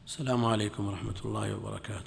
السلام عليكم ورحمة الله وبركاته.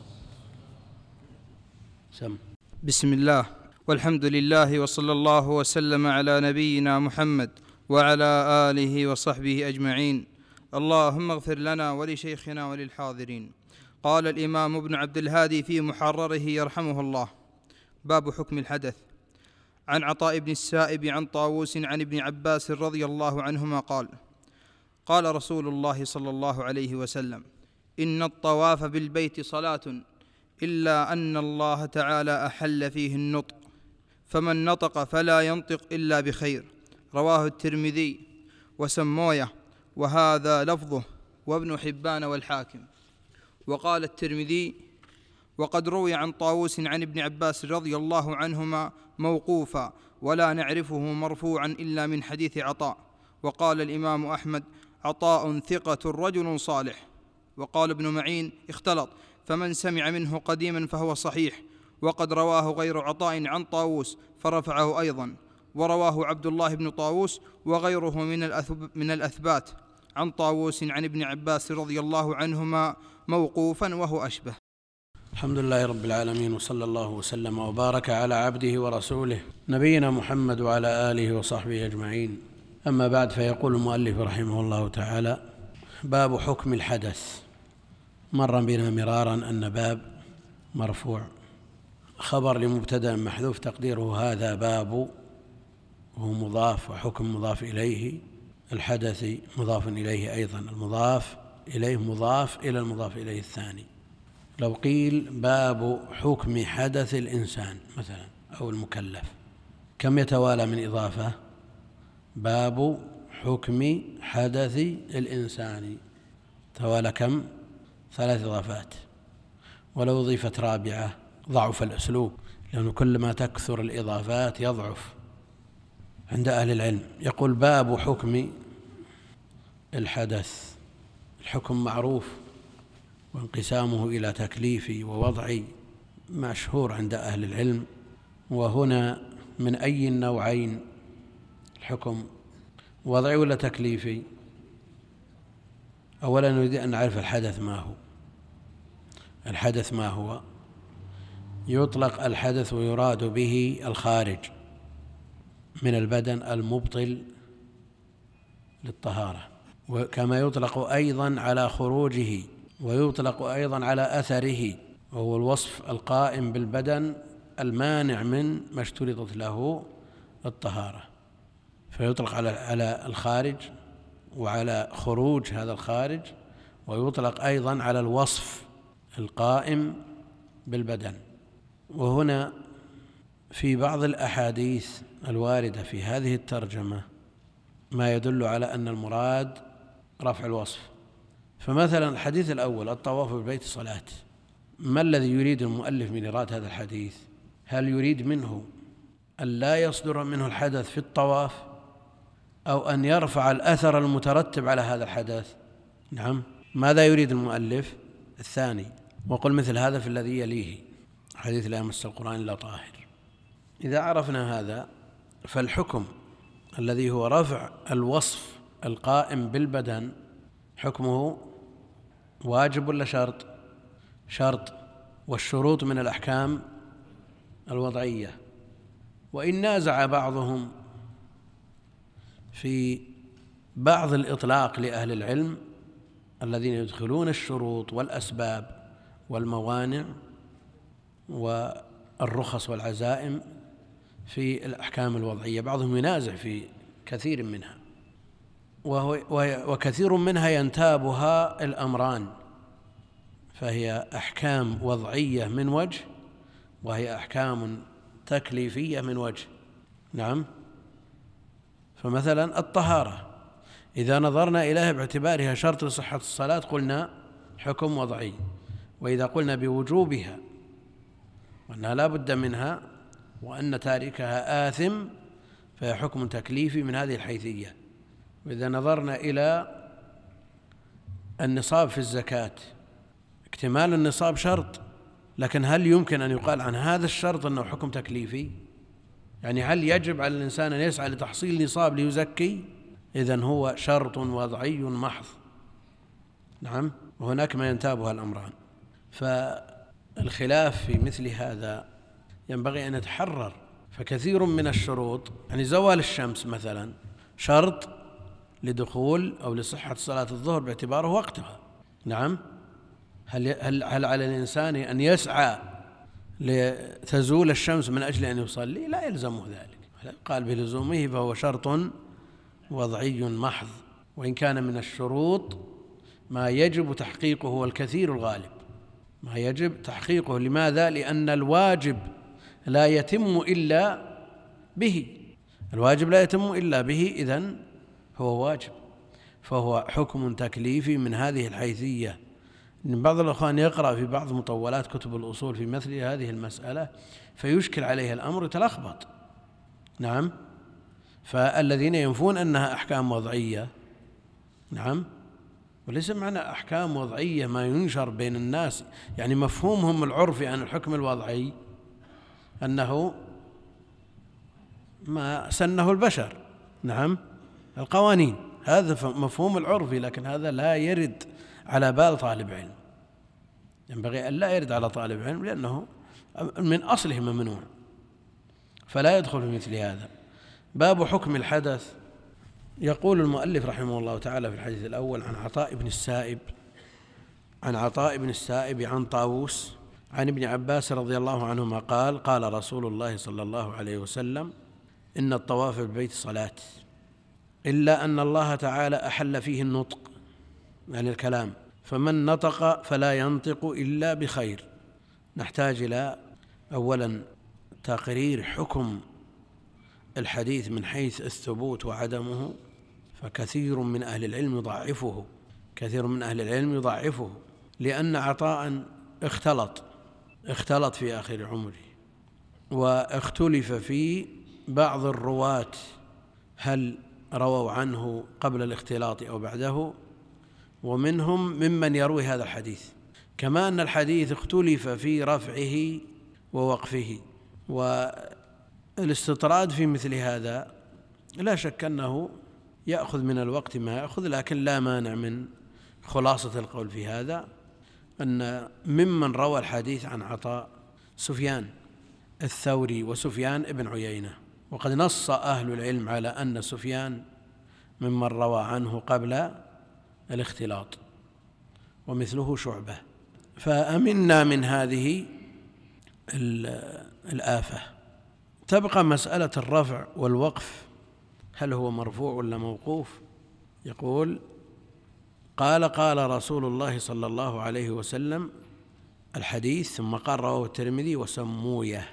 بسم الله والحمد لله وصلى الله وسلم على نبينا محمد وعلى آله وصحبه أجمعين. اللهم اغفر لنا ولشيخنا وللحاضرين. قال الإمام ابن عبد الهادي في محرره يرحمه الله: باب حكم الحدث. عن عطاء بن السائب عن طاووس عن ابن عباس رضي الله عنهما قال: قال رسول الله صلى الله عليه وسلم: إن الطواف بالبيت صلاة إلا أن الله تعالى أحل فيه النطق، فمن نطق فلا ينطق إلا بخير. رواه الترمذي وسمويه، وهذا لفظه، وابن حبان والحاكم. وقال الترمذي: وقد روي عن طاووس عن ابن عباس رضي الله عنهما موقوفا، ولا نعرفه مرفوعا إلا من حديث عطاء. وقال الإمام أحمد: عطاء ثقة رجل صالح. وقال ابن معين: اختلط، فمن سمع منه قديما فهو صحيح. وقد رواه غير عطاء عن طاووس فرفعه أيضا. ورواه عبد الله بن طاووس وغيره من الأثبات عن طاووس عن ابن عباس رضي الله عنهما موقوفا، وهو أشبه. الحمد لله رب العالمين، وصلى الله وسلم وبارك على عبده ورسوله نبينا محمد وعلى آله وصحبه أجمعين. أما بعد، فيقول المؤلف رحمه الله تعالى: باب حكم الحدث. مر بنا مرارا أن باب مرفوع خبر لمبتدأ محذوف تقديره هذا باب، وهو مضاف، وحكم مضاف إليه، الحدث مضاف إليه أيضا، المضاف إليه مضاف إلى المضاف إليه الثاني. لو قيل باب حكم حدث الإنسان مثلا أو المكلف، كم يتوالى من إضافة؟ باب حكم حدث الإنسان توالى كم؟ 3 إضافات. ولو أضيفت رابعة ضعف الأسلوب، لأنه كلما تكثر الإضافات يضعف عند أهل العلم. يقول: باب حكم الحدث. الحكم معروف، وانقسامه إلى تكليفي ووضعي مشهور عند أهل العلم. وهنا من أي النوعين الحكم؟ وضعي ولا تكليفي؟ أولا نريد أن نعرف الحدث ما هو. الحدث ما هو؟ يطلق الحدث ويراد به الخارج من البدن المبطل للطهارة، وكما يطلق أيضا على خروجه، ويطلق أيضا على أثره، وهو الوصف القائم بالبدن المانع من ما اشترطت له الطهارة. فيطلق على الخارج وعلى خروج هذا الخارج، ويطلق أيضا على الوصف القائم بالبدن. وهنا في بعض الأحاديث الواردة في هذه الترجمة ما يدل على أن المراد رفع الوصف. فمثلا الحديث الأول: الطواف بالبيت صلاة، ما الذي يريد المؤلف من إيراد هذا الحديث؟ هل يريد منه أن لا يصدر منه الحدث في الطواف، أو أن يرفع الأثر المترتب على هذا الحدث؟ نعم، ماذا يريد المؤلف؟ الثاني. وقل مثل هذا في الذي يليه: حديث لا يمس القرآن إلا طاهر. إذا عرفنا هذا، فالحكم الذي هو رفع الوصف القائم بالبدن حكمه واجب ولا شرط؟ شرط. والشروط من الأحكام الوضعية. وإن نازع بعضهم في بعض الإطلاق لأهل العلم الذين يدخلون الشروط والأسباب والموانع والرخص والعزائم في الأحكام الوضعية، بعضهم ينازع في كثير منها، وكثير منها ينتابها الأمران، فهي أحكام وضعية من وجه، وهي أحكام تكليفية من وجه. نعم. فمثلا الطهارة إذا نظرنا إليها باعتبارها شرط لصحة الصلاة قلنا حكم وضعي، وإذا قلنا بوجوبها وأنها لا بد منها وأن تاركها آثم فهي حكم تكليفي من هذه الحيثية. وإذا نظرنا إلى النصاب في الزكاة، اكتمال النصاب شرط، لكن هل يمكن أن يقال عن هذا الشرط أنه حكم تكليفي؟ يعني هل يجب على الإنسان أن يسعى لتحصيل نصاب ليزكي؟ إذن هو شرط وضعي محض. نعم. وهناك ما ينتابها الأمران. فالخلاف في مثل هذا ينبغي أن يتحرر. فكثير من الشروط، يعني زوال الشمس مثلا شرط لدخول أو لصحة صلاة الظهر باعتباره وقتها. نعم. هل على الإنسان أن يسعى لتزول الشمس من أجل أن يصلي؟ لا يلزمه ذلك. قال بلزومه فهو شرط وضعي محض، وإن كان من الشروط ما يجب تحقيقه والكثير الغالب ما يجب تحقيقه. لماذا؟ لأن الواجب لا يتم إلا به. الواجب لا يتم إلا به، إذن هو واجب، فهو حكم تكليفي من هذه الحيثية. إن بعض الأخوان يقرأ في بعض مطولات كتب الأصول في مثل هذه المسألة فيشكل عليه الأمر يتلخبط. نعم. فالذين ينفون أنها أحكام وضعية، نعم، وليس معنى أحكام وضعية ما ينشر بين الناس، يعني مفهومهم العرفي عن الحكم الوضعي أنه ما سنه البشر، نعم، القوانين، هذا مفهوم العرفي، لكن هذا لا يرد على بال طالب علم. ينبغي أن لا يرد على طالب علم، لأنه من أصله ممنوع، فلا يدخل في مثل هذا. باب حكم الحدث. يقول المؤلف رحمه الله تعالى في الحديث الأول عن عطاء بن السائب عن طاووس عن ابن عباس رضي الله عنهما قال: قال رسول الله صلى الله عليه وسلم: إن الطواف بالبيت صلاة، إلا أن الله تعالى أحل فيه النطق، يعني الكلام، فمن نطق فلا ينطق إلا بخير. نحتاج إلى أولا تقرير حكم الحديث من حيث الثبوت وعدمه، فكثير من أهل العلم يضعفه، لأن عطاء اختلط في آخر عمره، واختلف في بعض الرواة هل رووا عنه قبل الاختلاط أو بعده، ومنهم ممن يروي هذا الحديث. كما أن الحديث اختلف في رفعه ووقفه، والاستطراد في مثل هذا لا شك أنه يأخذ من الوقت ما يأخذ، لكن لا مانع من خلاصة القول في هذا أن ممن روى الحديث عن عطاء سفيان الثوري وسفيان ابن عيينة، وقد نص أهل العلم على أن سفيان ممن روى عنه قبل الاختلاط، ومثله شعبة. فأمنا من هذه الآفة. تبقى مسألة الرفع والوقف، هل هو مرفوع ولا موقوف؟ يقول: قال رسول الله صلى الله عليه وسلم الحديث، ثم قال رواه الترمذي وسمويه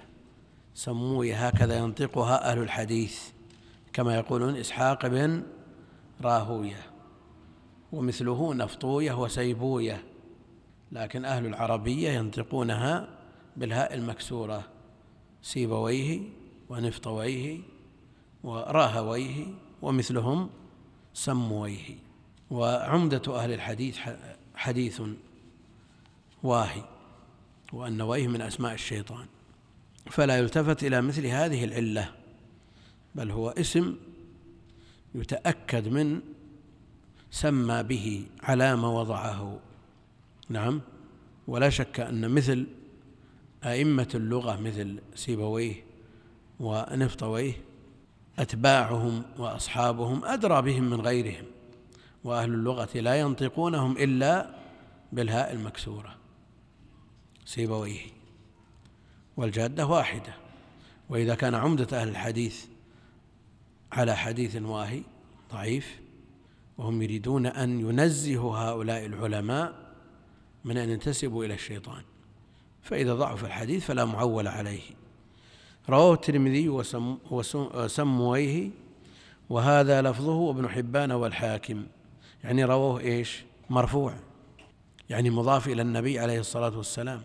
هكذا ينطقها أهل الحديث، كما يقولون إسحاق بن راهويه، ومثله نفطويه وسيبويه، لكن أهل العربية ينطقونها بالهاء المكسورة، سيبويه ونفطويه وراهويه، ومثلهم سمويه. وعمدة أهل الحديث حديث واهي، وأن ويه من أسماء الشيطان، فلا يلتفت إلى مثل هذه العلة، بل هو اسم يتأكد من سمى به على ما وضعه. نعم. ولا شك أن مثل أئمة اللغة مثل سيبويه ونفطويه أتباعهم وأصحابهم أدرى بهم من غيرهم، وأهل اللغة لا ينطقونهم إلا بالهاء المكسورة، سيبويه، والجادة واحدة. وإذا كان عمدة أهل الحديث على حديث واهي ضعيف، وهم يريدون أن ينزهوا هؤلاء العلماء من أن ينتسبوا إلى الشيطان، فإذا ضعف الحديث فلا معول عليه. رواه الترمذي وسمويه، وهذا لفظه وابن حبان والحاكم، يعني رواه إيش؟ مرفوع، يعني مضاف إلى النبي عليه الصلاة والسلام،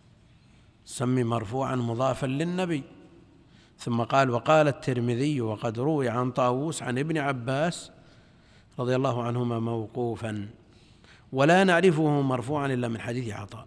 سمي مرفوعا مضافا للنبي. ثم قال: وقال الترمذي وقد روي عن طاووس عن ابن عباس رضي الله عنهما موقوفا، ولا نعرفه مرفوعا إلا من حديث عطاء.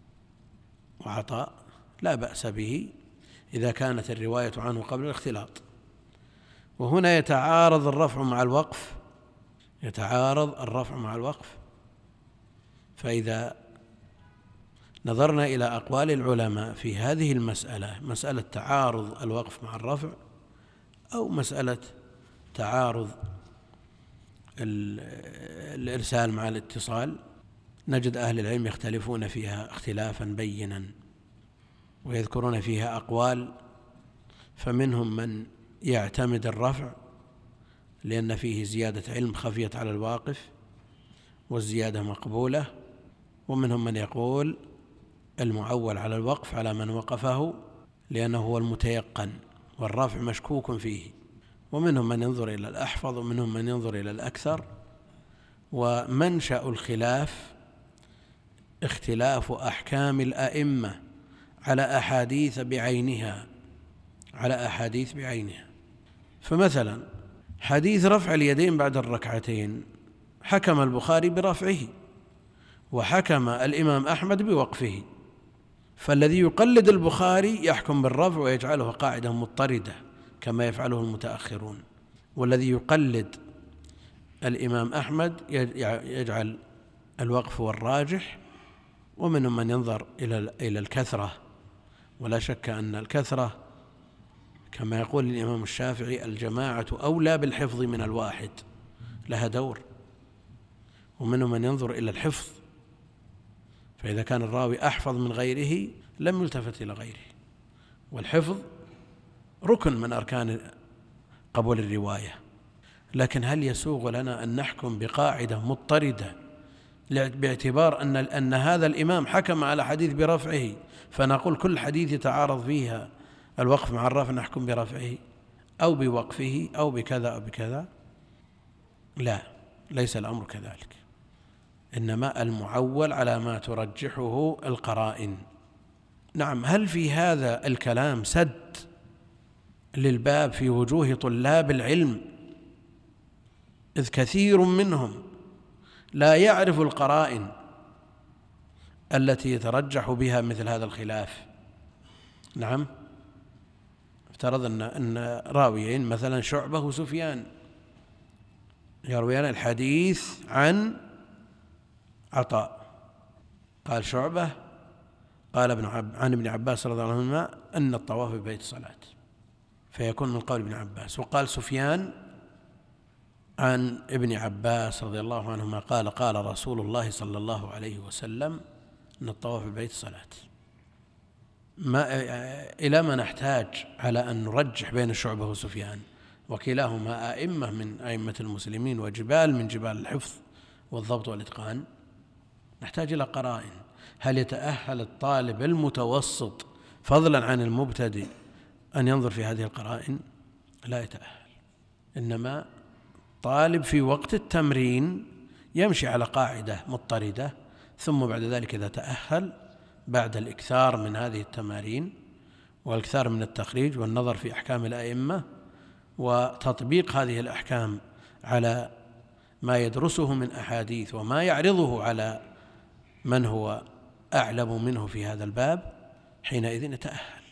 وعطاء لا بأس به إذا كانت الرواية عنه قبل الاختلاط. وهنا يتعارض الرفع مع الوقف، فإذا نظرنا إلى أقوال العلماء في هذه المسألة، مسألة تعارض الوقف مع الرفع أو مسألة تعارض الإرسال مع الاتصال، نجد أهل العلم يختلفون فيها اختلافا بينا ويذكرون فيها أقوال، فمنهم من يعتمد الرفع لأن فيه زيادة علم خفيت على الواقف والزيادة مقبولة، ومنهم من يقول المعول على الوقف على من وقفه لأنه هو المتيقن والرفع مشكوك فيه، ومنهم من ينظر إلى الأحفظ ومنهم من ينظر إلى الأكثر. ومنشأ الخلاف اختلاف أحكام الأئمة على أحاديث بعينها. فمثلا حديث رفع اليدين بعد الركعتين حكم البخاري برفعه وحكم الإمام أحمد بوقفه، فالذي يقلد البخاري يحكم بالرفع ويجعله قاعدة مضطردة كما يفعله المتأخرون، والذي يقلد الإمام أحمد يجعل الوقف والراجح. ومنهم من ينظر إلى الكثرة، ولا شك أن الكثرة كما يقول الإمام الشافعي الجماعة أولى بالحفظ من الواحد، لها دور. ومنهم من ينظر إلى الحفظ، فإذا كان الراوي أحفظ من غيره لم يلتفت إلى غيره، والحفظ ركن من أركان قبول الرواية. لكن هل يسوغ لنا أن نحكم بقاعدة مضطردة باعتبار أن هذا الإمام حكم على حديث برفعه، فنقول كل حديث يتعارض فيها الوقف مع الرفع نحكم برفعه أو بوقفه أو بكذا أو بكذا؟ لا، ليس الأمر كذلك، إنما المعول على ما ترجحه القرائن. نعم، هل في هذا الكلام سد للباب في وجوه طلاب العلم؟ إذ كثير منهم لا يعرف القرائن التي يترجح بها مثل هذا الخلاف. نعم، افترض أن راويين مثلا شعبة وسفيان يرويان الحديث عن عطاء، قال شعبة قال عن ابن عباس رضي الله عنهما أن الطواف ببيت الصلاة، فيكون من قول ابن عباس. وقال سفيان عن ابن عباس رضي الله عنهما قال قال رسول الله صلى الله عليه وسلم أن الطواف ببيت الصلاة. إلى ما نحتاج على أن نرجح بين شعبة وسفيان، وكلاهما أئمة من أئمة المسلمين وجبال من جبال الحفظ والضبط والإتقان؟ نحتاج إلى قرائن. هل يتأهل الطالب المتوسط فضلا عن المبتدئ أن ينظر في هذه القرائن؟ لا يتأهل، إنما طالب في وقت التمرين يمشي على قاعدة مضطردة، ثم بعد ذلك إذا تأهل بعد الإكثار من هذه التمارين والإكثار من التخريج والنظر في أحكام الأئمة وتطبيق هذه الأحكام على ما يدرسه من أحاديث وما يعرضه على من هو أعلم منه في هذا الباب، حينئذ يتأهل.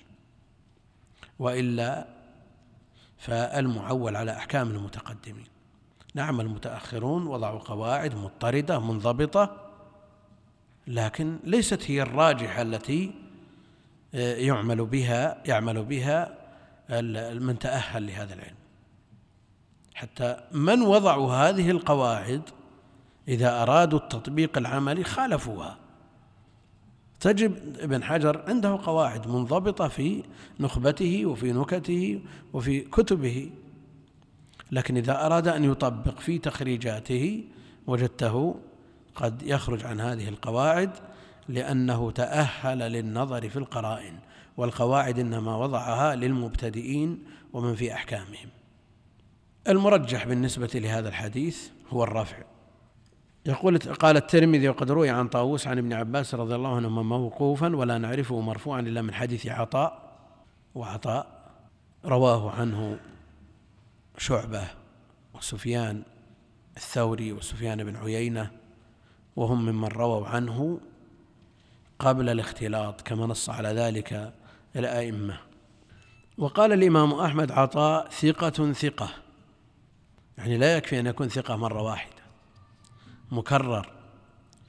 وإلا فالمعول على أحكام المتقدمين. نعم، المتأخرون وضعوا قواعد مضطردة منضبطة، لكن ليست هي الراجحة التي يعمل بها من تأهل لهذا العلم. حتى من وضعوا هذه القواعد إذا أرادوا التطبيق العملي خالفوها. تجد ابن حجر عنده قواعد منضبطة في نخبته وفي نكته وفي كتبه، لكن إذا أراد أن يطبق في تخريجاته وجدته قد يخرج عن هذه القواعد لأنه تأهل للنظر في القرائن، والقواعد إنما وضعها للمبتدئين ومن في أحكامهم. المرجح بالنسبة لهذا الحديث هو الرفع. قال الترمذي وقد روي عن طاووس عن ابن عباس رضي الله عنهما موقوفا ولا نعرفه مرفوعا إلا من حديث عطاء، وعطاء رواه عنه شعبة وسفيان الثوري وسفيان بن عيينة، وهم ممن رووا عنه قبل الاختلاط كما نص على ذلك الأئمة. وقال الإمام أحمد عطاء ثقة، يعني لا يكفي أن يكون ثقة مرة واحدة، مكرر.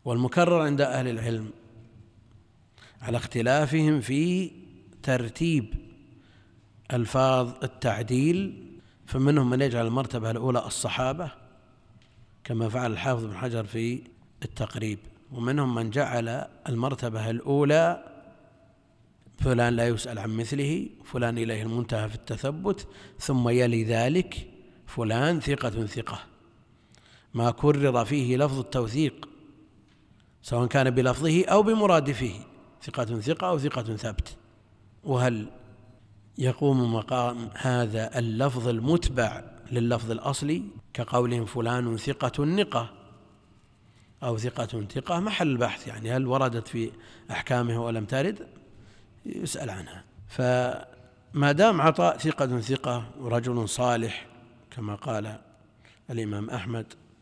والمكرر عند أهل العلم على اختلافهم في ترتيب ألفاظ التعديل، فمنهم من يجعل المرتبة الأولى الصحابة كما فعل الحافظ بن حجر في التقريب، ومنهم من جعل المرتبة الأولى فلان لا يسأل عن مثله، فلان إليه المنتهى في التثبت، ثم يلي ذلك فلان ثقة ثقة ما كرر فيه لفظ التوثيق سواء كان بلفظه أو بمرادفه، ثقة ثقة أو ثقة ثبت. وهل يقوم مقام هذا اللفظ المتبع لللفظ الأصلي كقولهم فلان ثقة نقة أو ثقة ثقة؟ محل البحث، يعني هل وردت في أحكامه ولم ترد يسأل عنها. فما دام عطاء ثقة ثقة ورجل صالح كما قال الإمام أحمد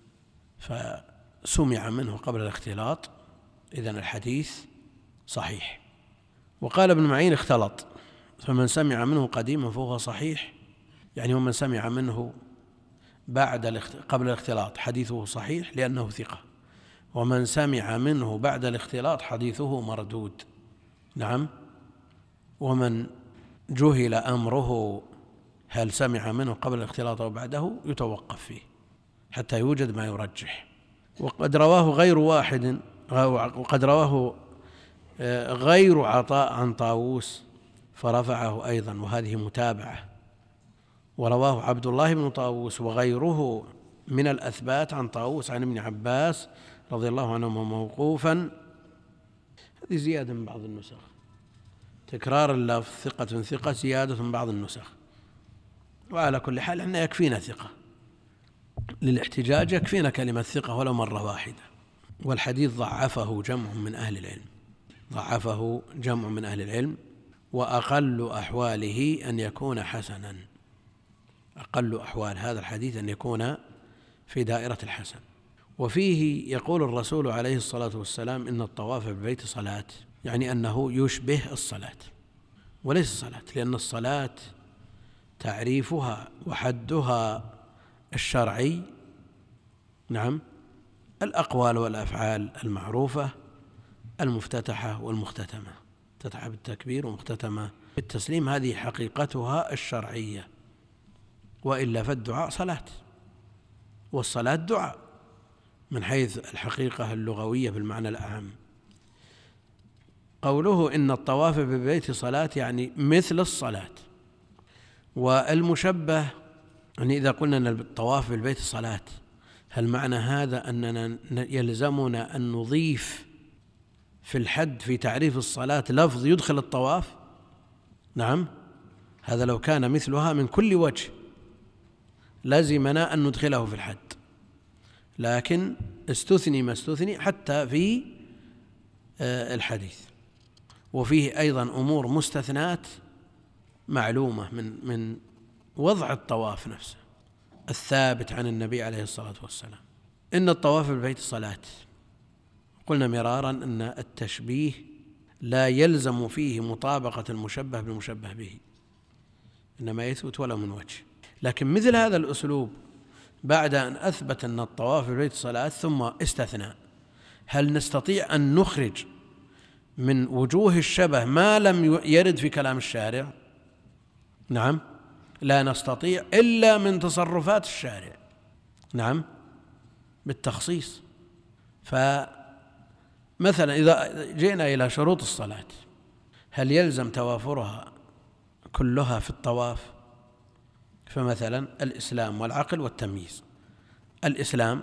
فسمع منه قبل الاختلاط، إذن الحديث صحيح. وقال ابن معين اختلط، فمن سمع منه قديما فهو صحيح، يعني ومن سمع منه قبل الاختلاط حديثه صحيح لأنه ثقة، ومن سمع منه بعد الاختلاط حديثه مردود. نعم. ومن جهل أمره هل سمع منه قبل الاختلاط أو بعده يتوقف فيه حتى يوجد ما يرجح. وقد رواه غير واحد، وقد رواه غير عطاء عن طاووس فرفعه أيضا، وهذه متابعة. ورواه عبد الله بن طاووس وغيره من الأثبات عن طاووس عن ابن عباس رضي الله عنهما موقوفا. هذه زيادة من بعض النسخ، تكرار اللفظ ثقة ثقة زيادة من بعض النسخ. وعلى كل حال احنا يكفينا ثقة للاحتجاج، يكفينا كلمة ثقة ولو مرة واحدة. والحديث ضعفه جمع من أهل العلم، ضعفه جمع من أهل العلم، وأقل أحواله أن يكون حسنا. أقل أحوال هذا الحديث أن يكون في دائرة الحسن. وفيه يقول الرسول عليه الصلاة والسلام إن الطواف بالبيت صلاة، يعني أنه يشبه الصلاة وليس صلاة، لأن الصلاة تعريفها وحدها الشرعي نعم الأقوال والأفعال المعروفة المفتتحة والمختتمة، مفتتحة بالتكبير ومختتمة بالتسليم، هذه حقيقتها الشرعية. وإلا فالدعاء صلاة، والصلاة دعاء من حيث الحقيقة اللغوية بالمعنى الأعم. قوله إن الطواف بالبيت صلاة يعني مثل الصلاة. والمشبه يعني إذا قلنا أن الطواف بالبيت صلاة، هل معنى هذا أننا يلزمنا أن نضيف في الحد في تعريف الصلاة لفظ يدخل الطواف؟ نعم، هذا لو كان مثلها من كل وجه لازمنا أن ندخله في الحد، لكن استثني ما استثني حتى في الحديث. وفيه أيضا أمور مستثنات معلومة من وضع الطواف نفسه الثابت عن النبي عليه الصلاة والسلام. إن الطواف بالبيت صلاة، قلنا مرارا أن التشبيه لا يلزم فيه مطابقة المشبه بالمشبه به، إنما يثبت ولو من وجه. لكن مثل هذا الأسلوب بعد أن أثبت أن الطواف بالبيت صلاة ثم استثنى، هل نستطيع أن نخرج من وجوه الشبه ما لم يرد في كلام الشارع؟ نعم، لا نستطيع إلا من تصرفات الشارع، نعم، بالتخصيص. فمثلا إذا جئنا إلى شروط الصلاة، هل يلزم توافرها كلها في الطواف؟ فمثلا الإسلام والعقل والتمييز. الإسلام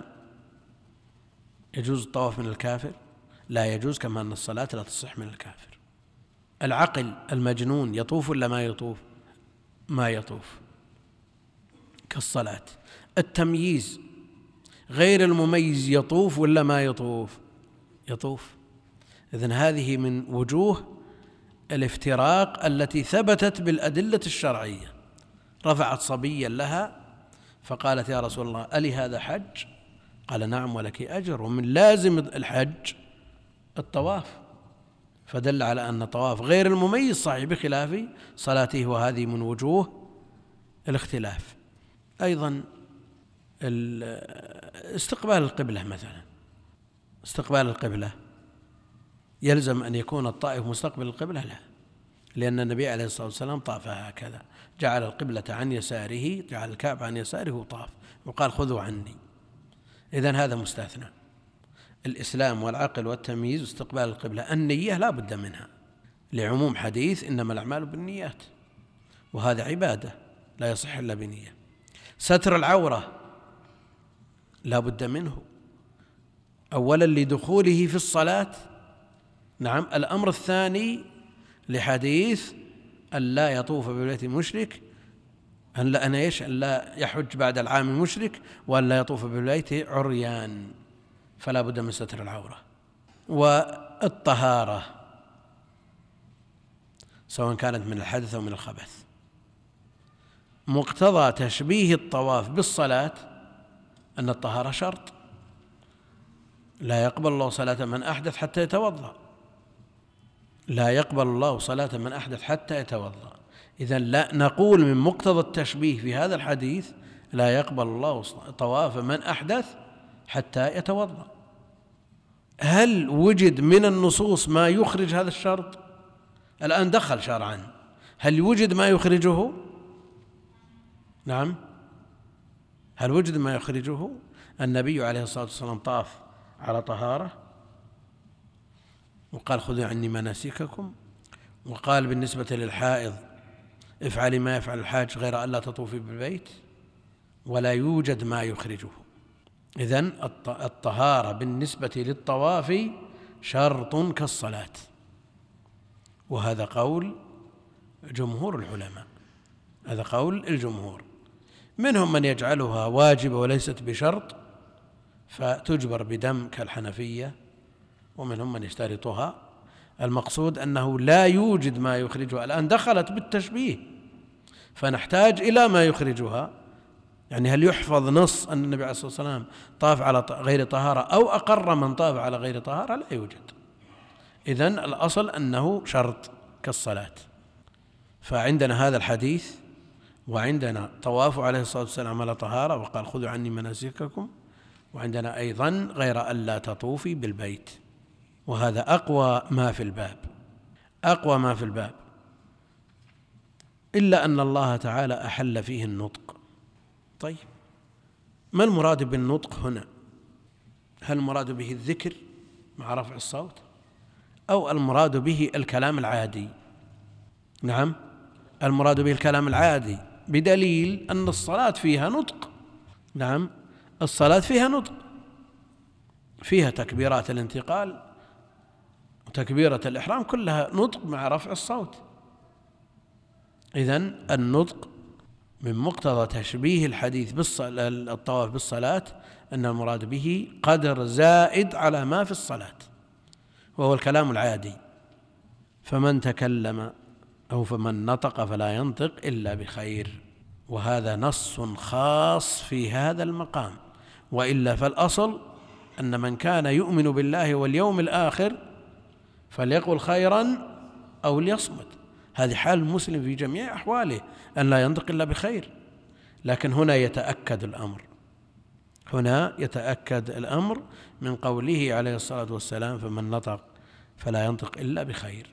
يجوز الطواف من الكافر؟ لا يجوز، كما أن الصلاة لا تصح من الكافر. العقل المجنون يطوف ولا ما يطوف؟ ما يطوف كالصلاة. التمييز غير المميز يطوف ولا ما يطوف؟ يطوف. إذن هذه من وجوه الافتراق التي ثبتت بالأدلة الشرعية. رفعت صبيا لها فقالت يا رسول الله ألي هذا حج؟ قال نعم ولك أجر. ومن لازم الحج الطواف، فدل على أن طواف غير المميز صحيح بخلاف صلاته، وهذه من وجوه الاختلاف. أيضا استقبال القبلة مثلا، استقبال القبلة يلزم أن يكون الطائف مستقبل القبلة؟ لا، لأن النبي عليه الصلاة والسلام طاف هكذا، جعل القبلة عن يساره، جعل الكعبة عن يساره وطاف وقال خذوا عني. إذن هذا مستثنى. الإسلام والعقل والتمييز واستقبال القبلة. النية لا بد منها لعموم حديث إنما الأعمال بالنيات، وهذا عبادة لا يصح إلا بنية. ستر العورة لا بد منه، أولا لدخوله في الصلاة. نعم. الأمر الثاني لحديث أن لا يطوف بالبيت مشرك، أن لا يحج بعد العام مشرك، وأن لا يطوف بالبيت عريان، فلا بد من ستر العورة. والطهارة سواء كانت من الحدث أو من الخبث. مقتضى تشبيه الطواف بالصلاة أن الطهارة شرط، لا يقبل الله صلاة من أحدث حتى يتوضأ، لا يقبل الله صلاة من أحدث حتى يتوضأ. إذن لا نقول من مقتضى التشبيه في هذا الحديث لا يقبل الله طواف من أحدث حتى يتوضأ. هل وجد من النصوص ما يخرج هذا الشرط؟ الآن دخل شرعا، هل وجد ما يخرجه؟ نعم، هل وجد ما يخرجه؟ النبي عليه الصلاة والسلام طاف على طهارة وقال خذوا عني مناسككم، وقال بالنسبة للحائض افعلي ما يفعل الحاج غير أن لا تطوفي بالبيت، ولا يوجد ما يخرجه. إذن الطهارة بالنسبة للطواف شرط كالصلاة، وهذا قول جمهور العلماء، هذا قول الجمهور. منهم من يجعلها واجبة وليست بشرط فتجبر بدم كالحنفية، ومنهم من يشترطها. المقصود أنه لا يوجد ما يخرجها. الآن دخلت بالتشبيه فنحتاج إلى ما يخرجها. يعني هل يحفظ نص أن النبي عليه الصلاة والسلام طاف على غير طهارة أو أقر من طاف على غير طهارة؟ لا يوجد. إذن الأصل أنه شرط كالصلاة. فعندنا هذا الحديث، وعندنا طواف عليه الصلاة والسلام على طهارة وقال خذوا عني مناسككم، وعندنا أيضا غير أن لا تطوفي بالبيت. وهذا أقوى ما في الباب، أقوى ما في الباب، إلا أن الله تعالى أحل فيه النطق. طيب، ما المراد بالنطق هنا؟ هل المراد به الذكر مع رفع الصوت، أو المراد به الكلام العادي؟ نعم، المراد به الكلام العادي، بدليل أن الصلاة فيها نطق. نعم، الصلاة فيها نطق، فيها تكبيرات الانتقال وتكبيرة الإحرام كلها نطق مع رفع الصوت. إذن النطق من مقتضى تشبيه الحديث الطواف بالصلاة أن المراد به قدر زائد على ما في الصلاة، وهو الكلام العادي. فمن تكلم أو فمن نطق فلا ينطق إلا بخير، وهذا نص خاص في هذا المقام. وإلا فالأصل أن من كان يؤمن بالله واليوم الآخر فليقل خيرا أو ليصمت. هذه حال المسلم في جميع أحواله، أن لا ينطق إلا بخير. لكن هنا يتأكد الأمر، هنا يتأكد الأمر من قوله عليه الصلاة والسلام فمن نطق فلا ينطق إلا بخير.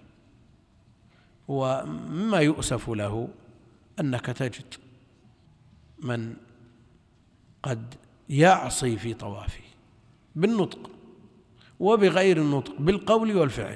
ومما يؤسف له أنك تجد من قد يعصي في طوافه بالنطق وبغير النطق، بالقول والفعل،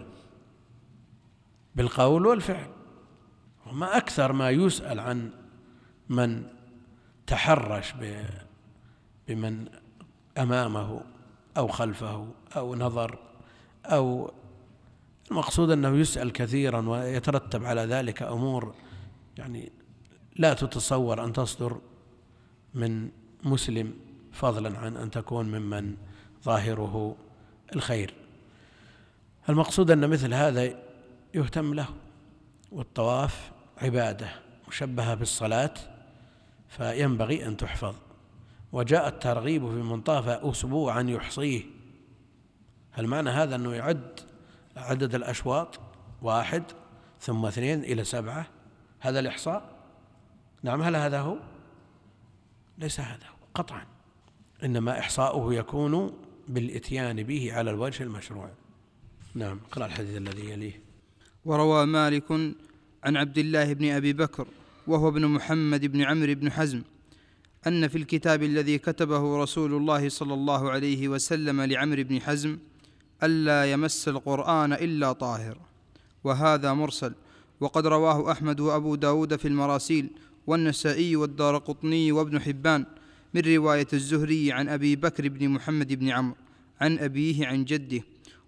بالقول والفعل. وما أكثر ما يسأل عن من تحرش بمن أمامه أو خلفه أو نظر، أو المقصود أنه يسأل كثيرا ويترتب على ذلك أمور يعني لا تتصور أن تصدر من مسلم، فضلا عن أن تكون ممن ظاهره الخير. المقصود أن مثل هذا يهتم له. والطواف عبادة مشبهة بالصلاة فينبغي أن تحفظ. وجاء الترغيب في من طاف أسبوعا يحصيه. هل معنى هذا أنه يعد عدد الأشواط 1 ثم 2 إلى 7؟ هذا الإحصاء؟ نعم. هل هذا هو؟ ليس هذا هو قطعا، إنما إحصاؤه يكون بالإتيان به على الوجه المشروع. نعم، اقرأ الحديث الذي يليه. وروى مالك عن عبد الله بن أبي بكر وهو ابن محمد بن عمرو بن حزم أن في الكتاب الذي كتبه رسول الله صلى الله عليه وسلم لعمرو بن حزم ألا يمس القرآن إلا طاهر، وهذا مرسل، وقد رواه أحمد وأبو داود في المراسيل والنسائي والدارقطني وابن حبان من رواية الزهري عن أبي بكر بن محمد بن عمرو عن أبيه عن جده،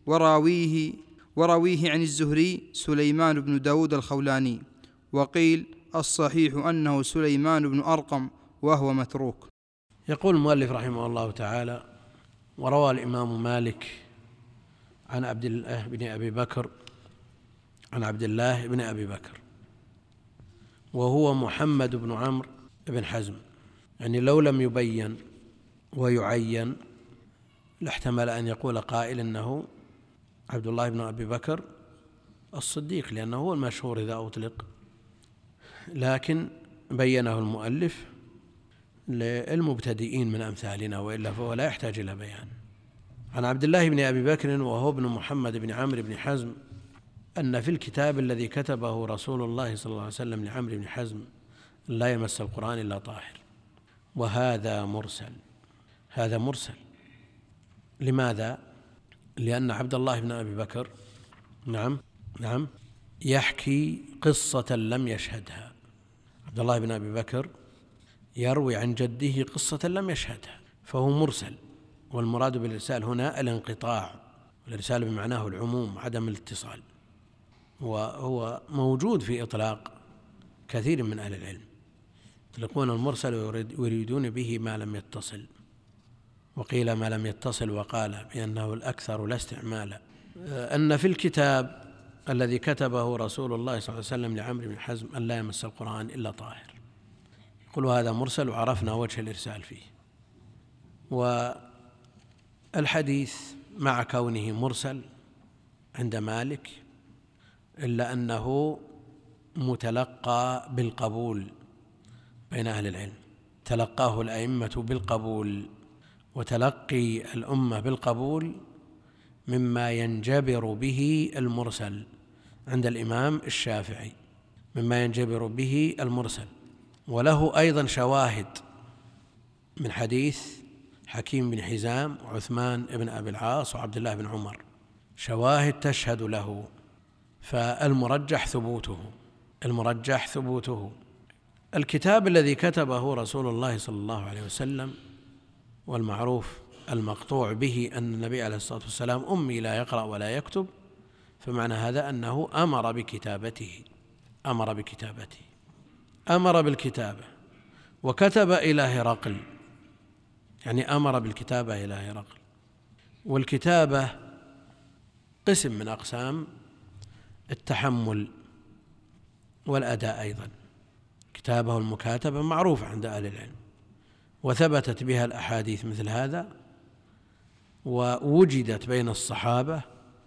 وراويه عن الزهري سليمان بن داود الخولاني، وقيل الصحيح أنه سليمان بن أرقم وهو متروك. يقول المؤلف رحمه الله تعالى: وروى الإمام مالك عن عبد الله بن أبي بكر عن عبد الله بن أبي بكر وهو محمد بن عمرو بن حزم، يعني لو لم يبين ويعين لاحتمل أن يقول قائل إنه عبد الله بن أبي بكر الصديق، لأنه هو المشهور إذا أطلق، لكن بينه المؤلف للمبتدئين من أمثالنا، وإلا فهو لا يحتاج إلى بيان. عن عبد الله بن أبي بكر وهو ابن محمد بن عمرو بن حزم أن في الكتاب الذي كتبه رسول الله صلى الله عليه وسلم لعمرو بن حزم لا يمس القرآن إلا طاهر، وهذا مرسل. هذا مرسل لماذا؟ لأن عبد الله بن أبي بكر نعم يحكي قصة لم يشهدها. عبد الله بن أبي بكر يروي عن جده قصة لم يشهدها، فهو مرسل. والمراد بالإرسال هنا الانقطاع، والإرسال بمعناه العموم، عدم الاتصال، وهو موجود في إطلاق كثير من أهل العلم، يطلقون المرسل ويريدون به ما لم يتصل، وقيل ما لم يتصل، وقال بأنه الأكثر لا استعمال. أن في الكتاب الذي كتبه رسول الله صلى الله عليه وسلم لعمرو بن حزم أن لا يمس القرآن إلا طاهر، يقول هذا مرسل، وعرفنا وجه الإرسال فيه. والحديث مع كونه مرسل عند مالك إلا أنه متلقى بالقبول بين أهل العلم، تلقاه الأئمة بالقبول، وتلقي الأمة بالقبول مما ينجبر به المرسل عند الإمام الشافعي، مما ينجبر به المرسل. وله أيضا شواهد من حديث حكيم بن حزام وعثمان بن أبي العاص وعبد الله بن عمر، شواهد تشهد له، فالمرجح ثبوته. الكتاب الذي كتبه رسول الله صلى الله عليه وسلم، والمعروف المقطوع به أن النبي عليه الصلاة والسلام أمي لا يقرأ ولا يكتب، فمعنى هذا أنه أمر بالكتابة وكتب إلى هرقل، يعني أمر بالكتابة إلى هرقل. والكتابة قسم من أقسام التحمل والأداء أيضا. كتابه المكاتبة معروفة عند أهل العلم، وثبتت بها الأحاديث مثل هذا، ووجدت بين الصحابة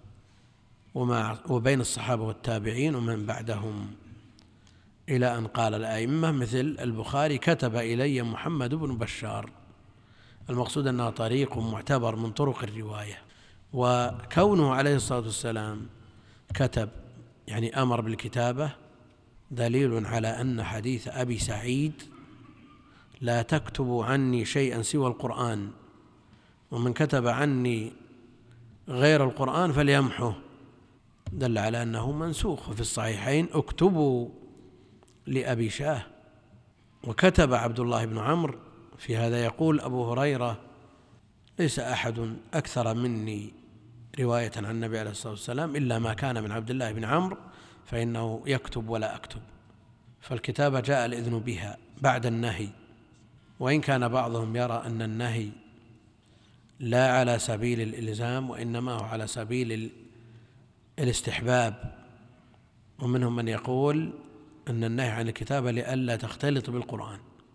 وبين الصحابة والتابعين ومن بعدهم، إلى أن قال الأئمة مثل البخاري: كتب إلي محمد بن بشار. المقصود أنها طريق معتبر من طرق الرواية. وكونه عليه الصلاة والسلام كتب، يعني أمر بالكتابة، دليل على أن حديث أبي سعيد: لا تكتبوا عني شيئا سوى القرآن، ومن كتب عني غير القرآن فليمحه، دل على أنه منسوخ. في الصحيحين: اكتبوا لأبي شاه. وكتب عبد الله بن عمرو. في هذا يقول أبو هريرة: ليس أحد أكثر مني رواية عن النبي عليه الصلاة والسلام إلا ما كان من عبد الله بن عمرو، فإنه يكتب ولا أكتب. فالكتابة جاء الإذن بها بعد النهي، وإن كان بعضهم يرى أن النهي لا على سبيل الإلزام، وإنما هو على سبيل الاستحباب. ومنهم من يقول أن النهي عن الكتابة لئلا تختلط بالقرآن،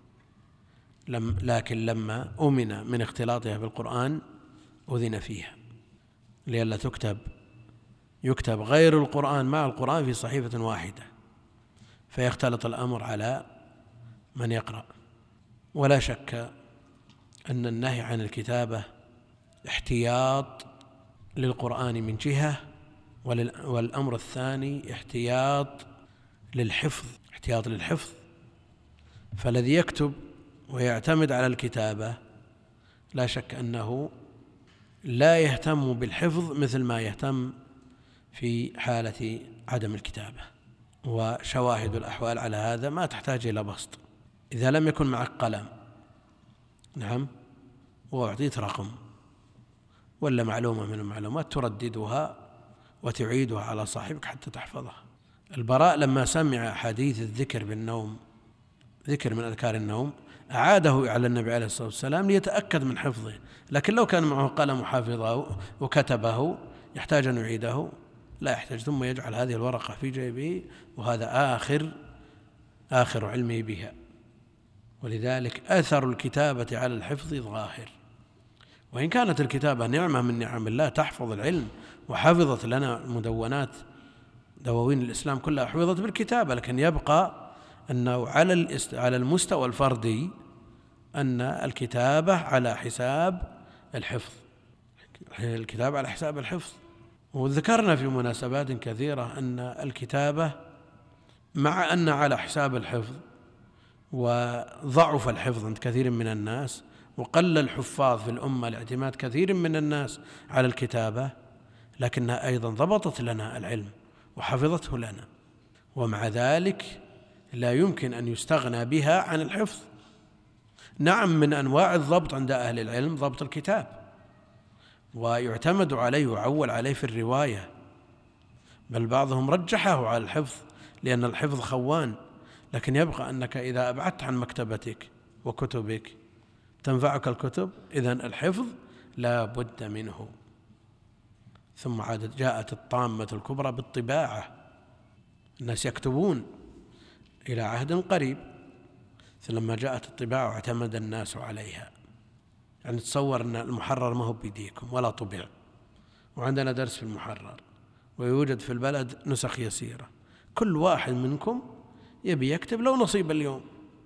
لكن لما أمن من اختلاطها بالقرآن أذن فيها، لئلا يكتب غير القرآن مع القرآن في صحيفة واحدة، فيختلط الأمر على من يقرأ. ولا شك أن النهي عن الكتابة احتياط للقرآن من جهة، والأمر الثاني احتياط للحفظ. فالذي يكتب ويعتمد على الكتابة لا شك أنه لا يهتم بالحفظ مثل ما يهتم في حالة عدم الكتابة. وشواهد الأحوال على هذا ما تحتاج إلى بسط. إذا لم يكن معك قلم، نعم، وأعطيت رقم ولا معلومة من المعلومات ترددها وتعيدها على صاحبك حتى تحفظها. البراء لما سمع حديث الذكر بالنوم، ذكر من أذكار النوم، أعاده على النبي عليه الصلاة والسلام ليتأكد من حفظه. لكن لو كان معه قلم وحافظه وكتبه يحتاج أن يعيده؟ لا يحتاج، ثم يجعل هذه الورقة في جيبه، وهذا آخر علمه بها. ولذلك أثر الكتابة على الحفظ ظاهر. وإن كانت الكتابة نعمة من نعم الله تحفظ العلم، وحفظت لنا مدونات دواوين الإسلام كلها حفظت بالكتابة، لكن يبقى أنه على المستوى الفردي أن الكتابة على حساب الحفظ. الكتابة على حساب الحفظ. وذكرنا في مناسبات كثيرة أن الكتابة مع أن على حساب الحفظ، وضعف الحفظ عند كثير من الناس، وقل الحفاظ في الأمة لاعتماد كثير من الناس على الكتابة، لكنها أيضا ضبطت لنا العلم وحفظته لنا. ومع ذلك لا يمكن أن يستغنى بها عن الحفظ. نعم، من أنواع الضبط عند أهل العلم ضبط الكتاب، ويعتمد عليه ويعول عليه في الرواية، بل بعضهم رجحه على الحفظ لأن الحفظ خوان. لكن يبقى أنك إذا أبعدت عن مكتبتك وكتبك تنفعك الكتب، إذن الحفظ لا بد منه. ثم جاءت الطامة الكبرى بالطباعة، الناس يكتبون إلى عهد قريب، لما جاءت الطباعة اعتمد الناس عليها. يعني تصور أن المحرر ما هو بيديكم ولا طبع، وعندنا درس في المحرر، ويوجد في البلد نسخ يسيرة، كل واحد منكم يبي يكتب لو نصيب اليوم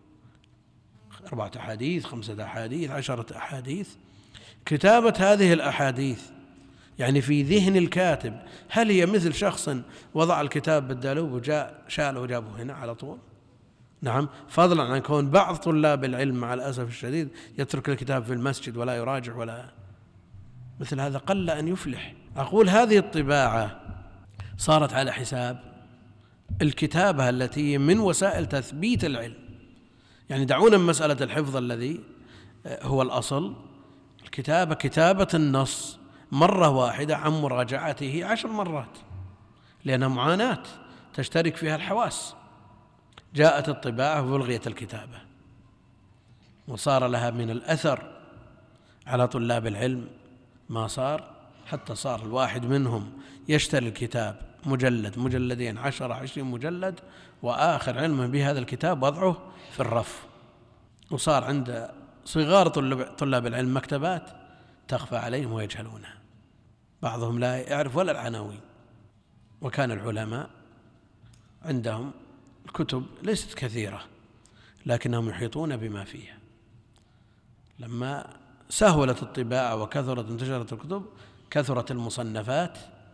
4 أحاديث 5 أحاديث 10 أحاديث. كتابة هذه الأحاديث يعني في ذهن الكاتب، هل هي مثل شخص وضع الكتاب بالدلوب وجاء شاله وجابه هنا على طول؟ نعم، فضلا عن كون بعض طلاب العلم مع الأسف الشديد يترك الكتاب في المسجد ولا يراجع ولا مثل هذا، قل أن يفلح. أقول هذه الطباعة صارت على حساب الكتابة التي من وسائل تثبيت العلم. يعني دعونا من مسألة الحفظ الذي هو الأصل، الكتابة كتابة النص مرة واحدة عن مراجعته 10 مرات، لأنها معاناة تشترك فيها الحواس. جاءت الطباعة وألغيت الكتابة، وصار لها من الأثر على طلاب العلم ما صار، حتى صار الواحد منهم يشتري الكتاب مجلد مجلدين 10 20 مجلد، وآخر علمه بهذا الكتاب وضعه في الرف. وصار عند صغار طلاب العلم مكتبات تخفى عليهم ويجهلونها، بعضهم لا يعرف ولا العناوين. وكان العلماء عندهم الكتب ليست كثيرة لكنهم يحيطون بما فيها. لما سهولت الطباعة وكثرت انتشرت الكتب كثرت المصنفات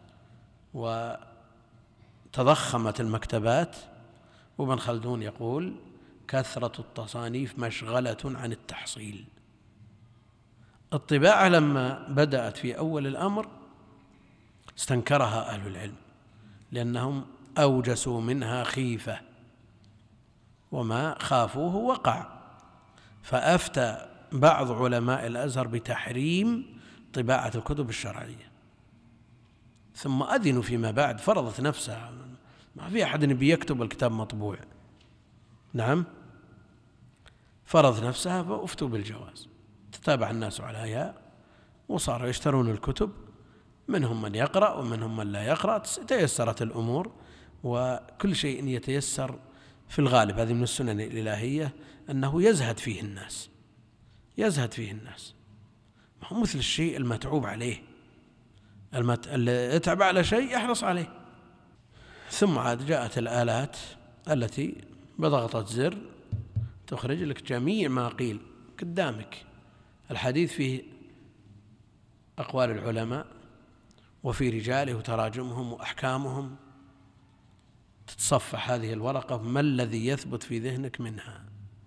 وتضخمت المكتبات. وابن خلدون يقول كثرة التصانيف مشغلة عن التحصيل. الطباعة لما بدأت في أول الأمر استنكرها أهل العلم لأنهم أوجسوا منها خيفة، وما خافوه وقع. فأفتى بعض علماء الأزهر بتحريم طباعة الكتب الشرعية، ثم أذنوا فيما بعد، فرضت نفسها، ما في أحد بيكتب الكتاب مطبوع، نعم، فرض نفسها فأفتوا بالجواز. تتابع الناس عليها وصاروا يشترون الكتب، منهم من يقرأ ومنهم من لا يقرأ. تيسرت الأمور، وكل شيء يتيسر في الغالب. هذه من السنن الإلهية أنه يزهد فيه الناس، يزهد فيه الناس، ما هو مثل الشيء المتعوب عليه، اللي يتعب على شيء يحرص عليه. ثم عاد جاءت الآلات التي بضغطة زر تخرج لك جميع ما قيل قدامك. الحديث فيه أقوال العلماء وفي رجاله وتراجمهم وأحكامهم، تتصفح هذه الورقة ما الذي يثبت في ذهنك منها.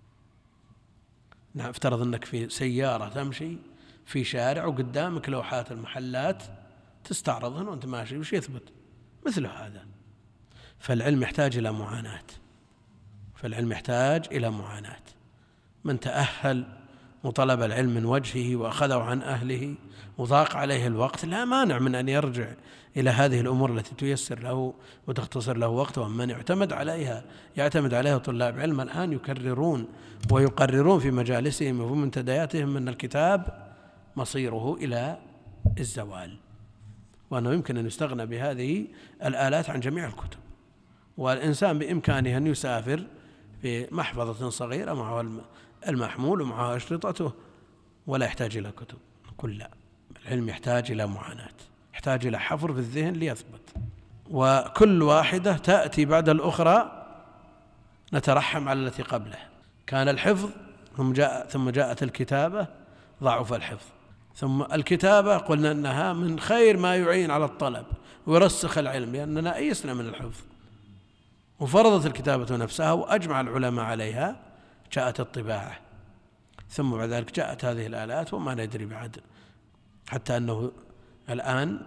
نعم، افترض أنك في سيارة تمشي في شارع وقدامك لوحات المحلات تستعرضهن وأنت ماشي، وش يثبت؟ مثل هذا. فالعلم يحتاج إلى معاناة، فالعلم يحتاج إلى معاناة. من تأهل وطلب العلم من وجهه وأخذه عن أهله وضاق عليه الوقت، لا مانع من أن يرجع إلى هذه الأمور التي تيسر له وتختصر له وقته. ومن يعتمد عليها طلاب علم الآن يكررون ويقررون في مجالسهم وفي منتدياتهم أن الكتاب مصيره إلى الزوال، وأنه يمكن أن يستغنى بهذه الآلات عن جميع الكتب، والإنسان بإمكانه أن يسافر في محفظة صغيرة معه المحمول ومعه أشرطته ولا يحتاج إلى كتب. قل لا، العلم يحتاج إلى معاناة، يحتاج إلى حفر في الذهن ليثبت، وكل واحدة تأتي بعد الأخرى نترحم على التي قبله. كان الحفظ ثم جاءت الكتابة، ضعف الحفظ. ثم الكتابة قلنا أنها من خير ما يعين على الطلب ويرسخ العلم، لأننا أيسنا من الحفظ، وفرضت الكتابة نفسها وأجمع العلماء عليها. جاءت الطباعة، ثم بعد ذلك جاءت هذه الآلات، وما ندري بعد، حتى أنه الآن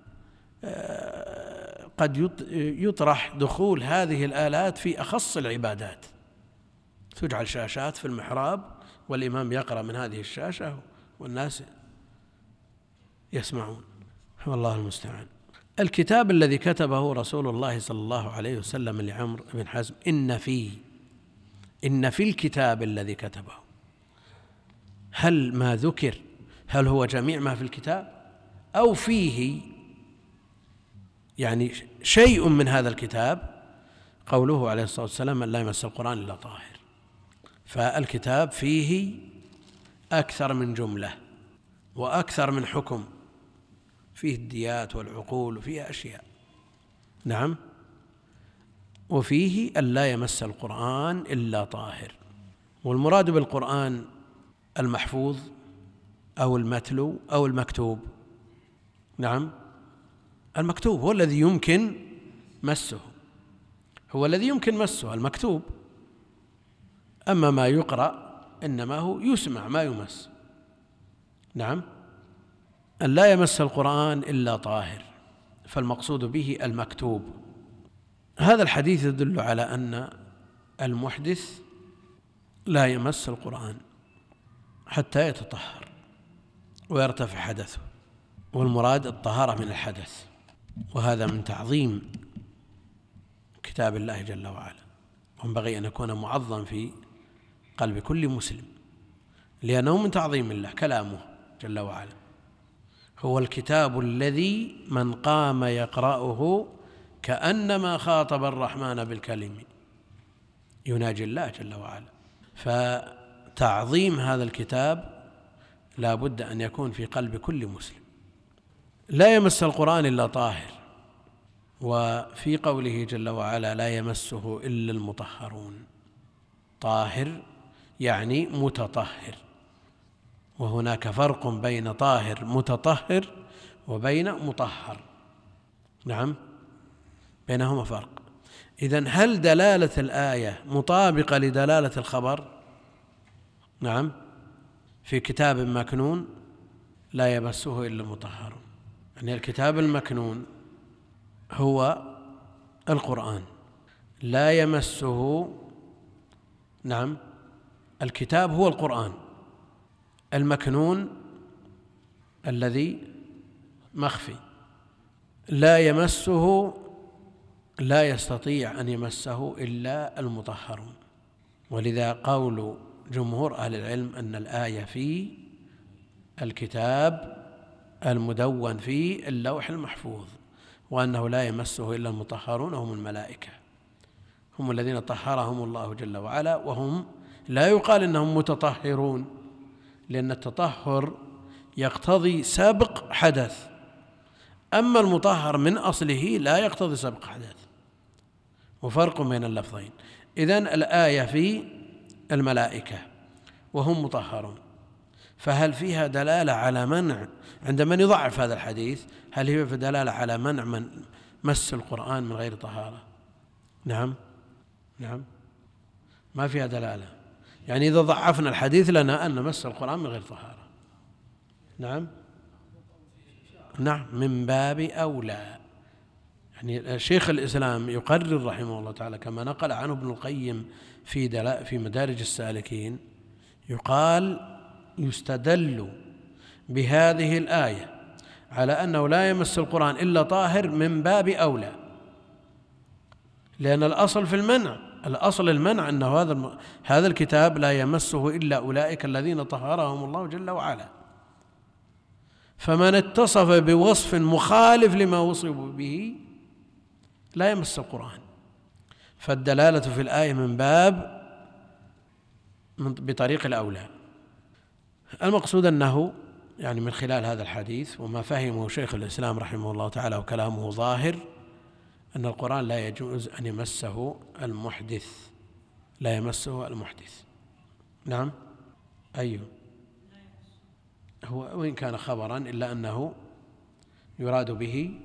قد يطرح دخول هذه الآلات في أخص العبادات، تجعل شاشات في المحراب والإمام يقرأ من هذه الشاشة والناس يسمعون، والله المستعان. الكتاب الذي كتبه رسول الله صلى الله عليه وسلم لعمرو بن حزم، إن في الكتاب الذي كتبه، هل ما ذكر هل هو جميع ما في الكتاب أو فيه يعني شيء من هذا الكتاب؟ قوله عليه الصلاة والسلام أن لا يمس القرآن إلا طاهر، فالكتاب فيه أكثر من جملة وأكثر من حكم، فيه الديات والعقول وفيه أشياء. نعم، وفيه أن لا يمس القرآن إلا طاهر. والمراد بالقرآن المحفوظ أو المتلو أو المكتوب. نعم، المكتوب هو الذي يمكن مسه، هو الذي يمكن مسه المكتوب. أما ما يقرأ إنما هو يسمع ما يمس. نعم، أن لا يمس القرآن إلا طاهر، فالمقصود به المكتوب. هذا الحديث يدل على أن المحدث لا يمس القرآن حتى يتطهر ويرتفع حدثه، والمراد الطهارة من الحدث، وهذا من تعظيم كتاب الله جل وعلا، وينبغي أن يكون معظم في قلب كل مسلم، لأنه من تعظيم الله كلامه جل وعلا. هو الكتاب الذي من قام يقرأه كأنما خاطب الرحمن بالكلم، يناجي الله جل وعلا. فتعظيم هذا الكتاب لا بد أن يكون في قلب كل مسلم. لا يمس القرآن إلا طاهر، وفي قوله جل وعلا لا يمسه إلا المطهرون، طاهر يعني متطهر، وهناك فرق بين طاهر متطهر وبين مطهر. نعم، بينهما فرق. إذن هل دلالة الآية مطابقة لدلالة الخبر؟ نعم، في كتاب مكنون لا يمسه إلا المطهرون، يعني الكتاب المكنون هو القرآن، لا يمسه. نعم، الكتاب هو القرآن، المكنون الذي مخفي لا يمسه، لا يستطيع أن يمسه إلا المطهرون. ولذا قول جمهور أهل العلم أن الآية في الكتاب المدون في اللوح المحفوظ، وأنه لا يمسه إلا المطهرون هم الملائكة، هم الذين طهرهم الله جل وعلا، وهم لا يقال إنهم متطهرون، لأن التطهر يقتضي سبق حدث، أما المطهر من أصله لا يقتضي سبق حدث، وفرق بين اللفظين. إذن الآية في الملائكة وهم مطهرون، فهل فيها دلالة على منع عند من يضعف هذا الحديث؟ هل هي في دلالة على منع من مس القرآن من غير طهارة؟ نعم ما فيها دلالة. يعني إذا ضعفنا الحديث لنا أن مس القرآن من غير طهارة. نعم من باب أولى. يعني شيخ الإسلام يقرر رحمه الله تعالى كما نقل عنه ابن القيم في مدارج السالكين، يقال يستدل بهذه الآية على أنه لا يمس القرآن إلا طاهر من باب أولى، لأن الأصل في المنع، الأصل المنع أنه هذا الكتاب لا يمسه إلا أولئك الذين طهرهم الله جل وعلا. فمن اتصف بوصف مخالف لما وصفوا به لا يمس القرآن. فالدلالة في الآية من باب بطريق الأولى. المقصود أنه يعني من خلال هذا الحديث وما فهمه شيخ الإسلام رحمه الله تعالى وكلامه ظاهر أن القرآن لا يجوز أن يمسه المحدث، لا يمسه المحدث. نعم هو وإن كان خبرا إلا أنه يراد به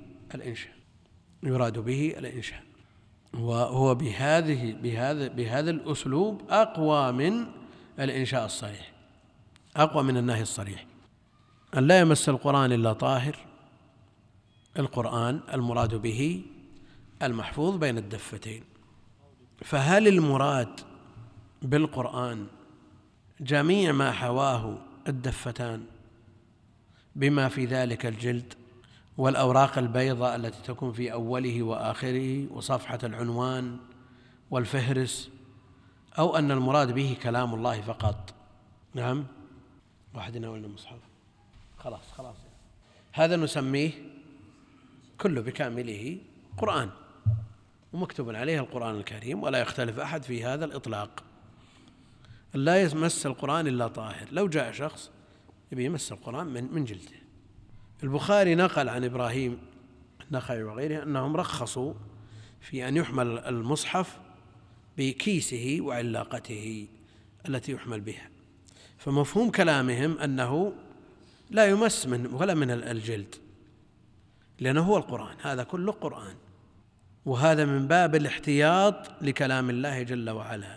الإنشاء، وهو بهذا الأسلوب أقوى من الإنشاء الصريح، أقوى من النهي الصريح. أن لا يمس القرآن إلا طاهر، القرآن المراد به المحفوظ بين الدفتين. فهل المراد بالقرآن جميع ما حواه الدفتان بما في ذلك الجلد والأوراق البيضاء التي تكون في أوله وآخره وصفحة العنوان والفهرس، أو أن المراد به كلام الله فقط؟ نعم واحد يناولنا المصحف خلاص هذا نسميه كله بكامله قرآن ومكتوب عليه القرآن الكريم، ولا يختلف أحد في هذا الإطلاق. لا يمس القرآن إلا طاهر. لو جاء شخص يبي يمس القرآن من جلده. البخاري نقل عن إبراهيم النخعي وغيره أنهم رخصوا في أن يحمل المصحف بكيسه وعلاقته التي يحمل بها، فمفهوم كلامهم أنه لا يمس ولا من الجلد، لأنه هو القرآن، هذا كله قرآن، وهذا من باب الاحتياط لكلام الله جل وعلا،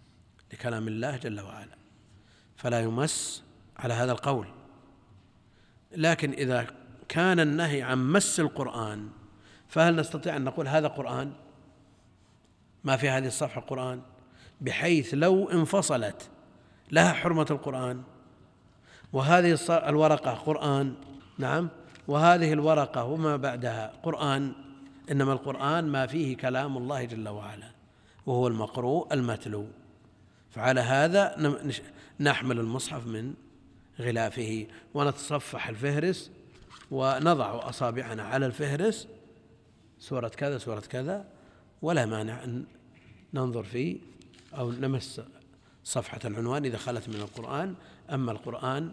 فلا يمس على هذا القول. لكن إذا كان النهي عن مس القرآن فهل نستطيع أن نقول هذا قرآن، ما في هذه الصفحة قرآن، بحيث لو انفصلت لها حرمة القرآن، وهذه الورقة قرآن، نعم، وهذه الورقة وما بعدها قرآن، إنما القرآن ما فيه كلام الله جل وعلا وهو المقروء المتلو. فعلى هذا نحمل المصحف من غلافه ونتصفح الفهرس ونضع أصابعنا على الفهرس سورة كذا سورة كذا، ولا مانع أن ننظر فيه أو نمس صفحة العنوان إذا خلت من القرآن. أما القرآن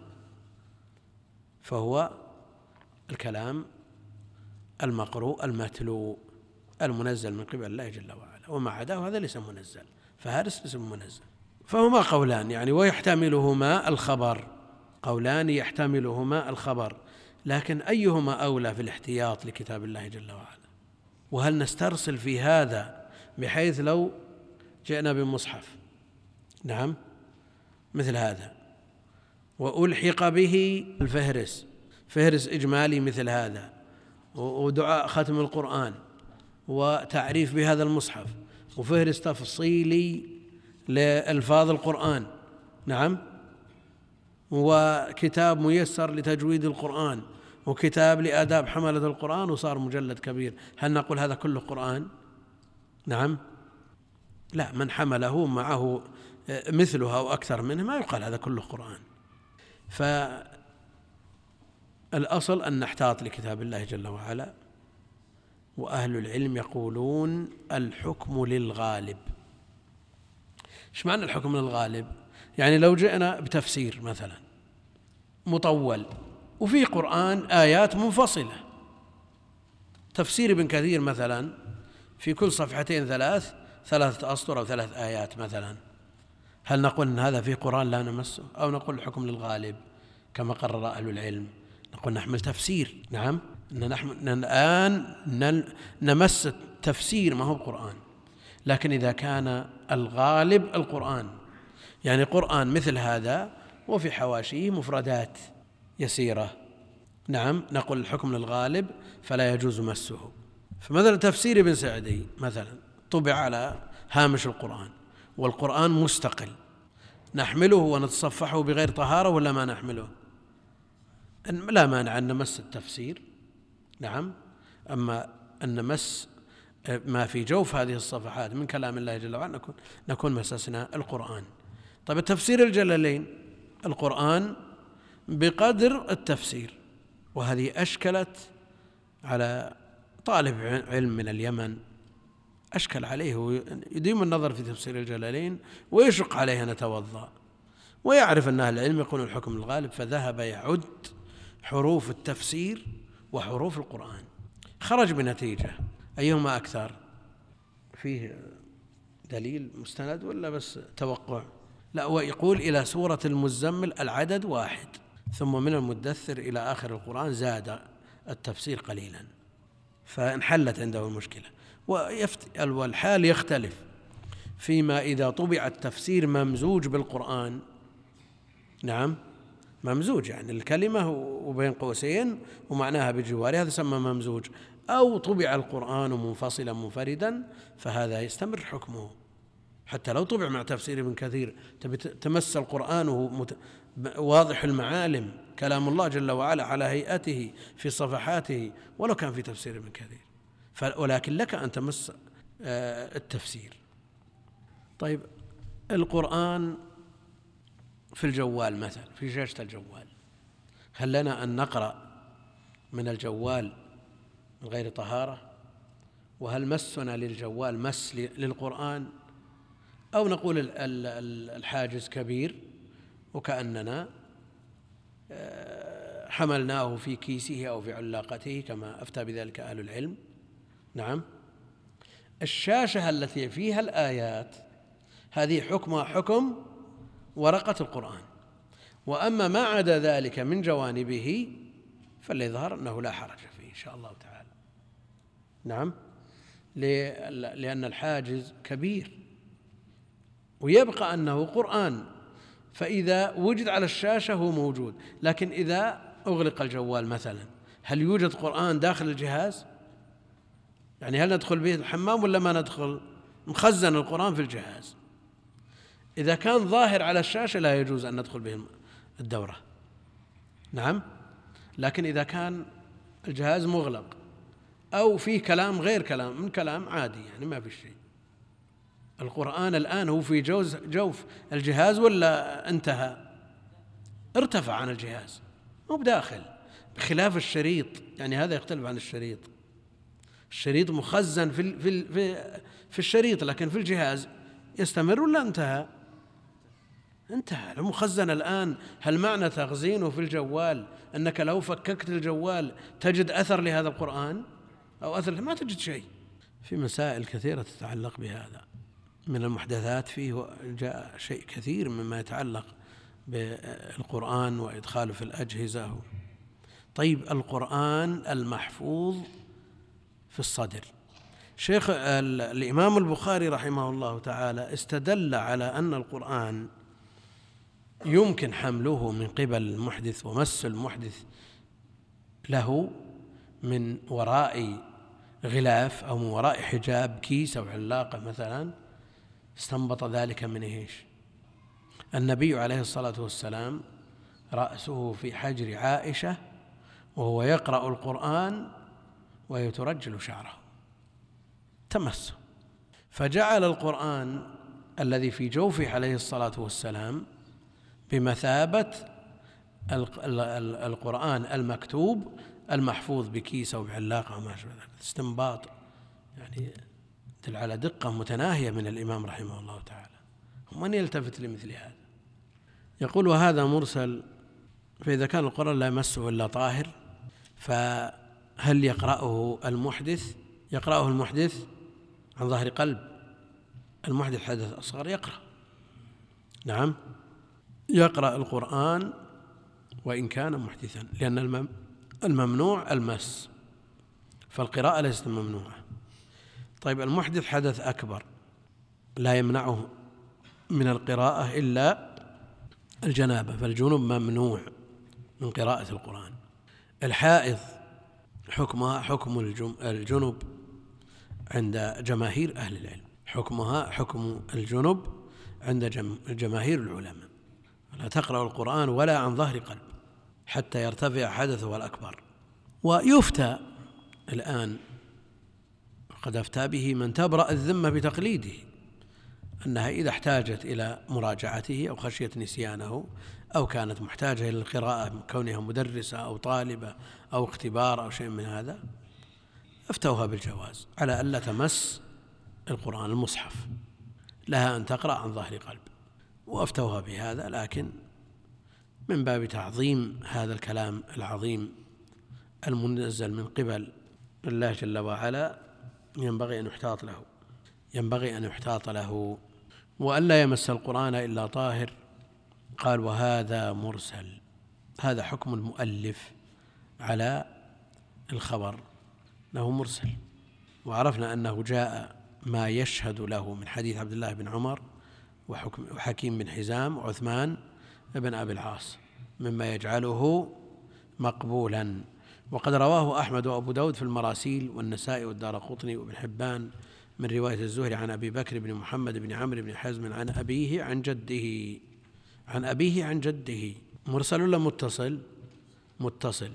فهو الكلام المقروء المتلو المنزل من قبل الله جل وعلا، وما عداه هذا ليس منزل، فهارس اسم منزل. فهما قولان يعني ويحتملهما الخبر، قولان يحتملهما الخبر، لكن أيهما أولى في الاحتياط لكتاب الله جل وعلا؟ وهل نسترسل في هذا بحيث لو جئنا بمصحف، نعم، مثل هذا وألحق به الفهرس، فهرس إجمالي مثل هذا، ودعاء ختم القرآن، وتعريف بهذا المصحف، وفهرس تفصيلي لألفاظ القرآن، نعم، وكتاب ميسر لتجويد القرآن، وكتاب لآداب حملة القرآن، وصار مجلد كبير، هل نقول هذا كله قرآن؟ نعم، لا، من حمله معه مثلها أو أكثر منه ما يقال هذا كله قرآن. فالأصل أن نحتاط لكتاب الله جل وعلا، وأهل العلم يقولون الحكم للغالب. إيش معنى الحكم للغالب؟ يعني لو جئنا بتفسير مثلا مطول وفي قرآن آيات منفصلة، تفسير ابن كثير مثلا في كل صفحتين ثلاثة أسطر أو 3 آيات مثلا، هل نقول أن هذا في قرآن لا نمسه، أو نقول الحكم للغالب؟ كما قرر أهل العلم، نقول نحمل تفسير. نعم، نحن الآن نمس التفسير ما هو القرآن، لكن إذا كان الغالب القرآن، يعني قرآن مثل هذا وفي حواشيه مفردات يسيرة، نعم، نقول الحكم للغالب فلا يجوز مسه. فمثلا تفسير ابن سعدي مثلا طبع على هامش القرآن والقرآن مستقل، نحمله ونتصفحه بغير طهارة ولا ما نحمله؟ لا مانع أن نمس التفسير، نعم، أما أن نمس ما في جوف هذه الصفحات من كلام الله جل وعلا نكون مسسنا القرآن. طيب التفسير الجلالين، القرآن بقدر التفسير، وهذه أشكلت على طالب علم من اليمن، أشكل عليه يديم النظر في تفسير الجلالين ويشق عليه أن يتوضأ، ويعرف أن أهل العلم يقول الحكم الغالب، فذهب يعد حروف التفسير وحروف القرآن، خرج بنتيجة أيهما أكثر؟ فيه دليل مستند ولا بس توقع؟ لا، ويقول إلى سورة المزمل العدد 1، ثم من المدثر إلى آخر القرآن زاد التفسير قليلا، فانحلت عنده المشكلة. والحال يختلف فيما إذا طبع التفسير ممزوج بالقرآن، نعم، ممزوج يعني الكلمة وبين قوسين ومعناها بجواره، هذا يسمى ممزوج، أو طبع القرآن منفصلا منفردا فهذا يستمر حكمه. حتى لو طبع مع تفسير ابن كثير تمس القرآن وهو واضح المعالم، كلام الله جل وعلا على هيئته في صفحاته، ولو كان في تفسير ابن كثير، ولكن لك أن تمس التفسير. طيب القرآن في الجوال مثلا، في شاشة الجوال، هل لنا أن نقرأ من الجوال من غير طهارة؟ وهل مسنا للجوال مس للقرآن؟ أو نقول الحاجز كبير وكأننا حملناه في كيسه أو في علاقته كما أفتى بذلك أهل العلم. نعم، الشاشة التي فيها الآيات هذه حكمها حكم ورقة القرآن، وأما ما عدا ذلك من جوانبه فليظهر أنه لا حرج فيه إن شاء الله تعالى. نعم، لأن الحاجز كبير ويبقى أنه قرآن، فإذا وجد على الشاشة هو موجود، لكن إذا أغلق الجوال مثلا هل يوجد قرآن داخل الجهاز؟ يعني هل ندخل به الحمام ولا ما ندخل؟ مخزن القرآن في الجهاز، إذا كان ظاهر على الشاشة لا يجوز أن ندخل به الدورة. نعم، لكن إذا كان الجهاز مغلق أو فيه كلام غير كلام من كلام عادي يعني ما في شيء، القرآن الآن هو في جوف الجهاز ولا انتهى؟ ارتفع عن الجهاز، مو بداخل، بخلاف الشريط، يعني هذا يختلف عن الشريط. الشريط مخزن في الشريط، لكن في الجهاز يستمر ولا انتهى؟ انتهى. لو مخزن الآن، هل معنى تخزينه في الجوال أنك لو فككت الجوال تجد أثر لهذا القرآن أو أثر؟ ما تجد شيء. في مسائل كثيرة تتعلق بهذا من المحدثات، فيه جاء شيء كثير مما يتعلق بالقرآن وإدخاله في الأجهزة. طيب القرآن المحفوظ في الصدر، شيخ الإمام البخاري رحمه الله تعالى استدل على أن القرآن يمكن حمله من قبل المحدث ومس المحدث له من وراء غلاف أو من وراء حجاب كيس أو علاقة مثلا. استنبط ذلك من إيش؟ النبي عليه الصلاة والسلام رأسه في حجر عائشة وهو يقرأ القرآن ويترجل شعره، تمسه، فجعل القرآن الذي في جوفه عليه الصلاة والسلام بمثابة القرآن المكتوب المحفوظ بكيس أو بعلاقة وما شابه ذلك. استنباط يعني يدل على دقة متناهية من الإمام رحمه الله تعالى، ومن يلتفت لمثل هذا؟ يقول وهذا مرسل، فإذا كان القرآن لا يمسه إلا طاهر فهل يقرأه المحدث؟ يقرأه المحدث عن ظهر قلب، المحدث حدث أصغر يقرأ، نعم، يقرأ القرآن وإن كان محدثا، لأن الممنوع المس، فالقراءة ليست ممنوعة. طيب المحدث حدث أكبر لا يمنعه من القراءة إلا الجنابة، فالجنوب ممنوع من قراءة القرآن. الحائض حكمها حكم الجنب عند جماهير أهل العلم، حكمها حكم الجنب عند جماهير العلماء، لا تقرأ القرآن ولا عن ظهر قلب حتى يرتفع حدثه الأكبر. ويفتى الآن، قد أفتى به من تبرأ الذمة بتقليده، أنها إذا احتاجت إلى مراجعته أو خشية نسيانه أو كانت محتاجة إلى القراءة كونها مدرسة أو طالبة أو اختبار أو شيء من هذا، أفتوها بالجواز على ألا تمس القرآن المصحف، لها أن تقرأ عن ظهر قلب، وأفتوها بهذا. لكن من باب تعظيم هذا الكلام العظيم المنزل من قبل الله جل وعلا ينبغي أن يحتاط له وألا يمس القرآن إلا طاهر. قال وهذا مرسل، هذا حكم المؤلف على الخبر له مرسل. وعرفنا أنه جاء ما يشهد له من حديث عبد الله بن عمر وحكيم بن حزام وعثمان بن أبي العاص مما يجعله مقبولا. وقد رواه أحمد وأبو داود في المراسيل والنسائي والدارقطني وابن حبان من رواية الزهري عن أبي بكر بن محمد بن عمرو بن حزم عن أبيه عن جده. مرسل ولا متصل؟ متصل.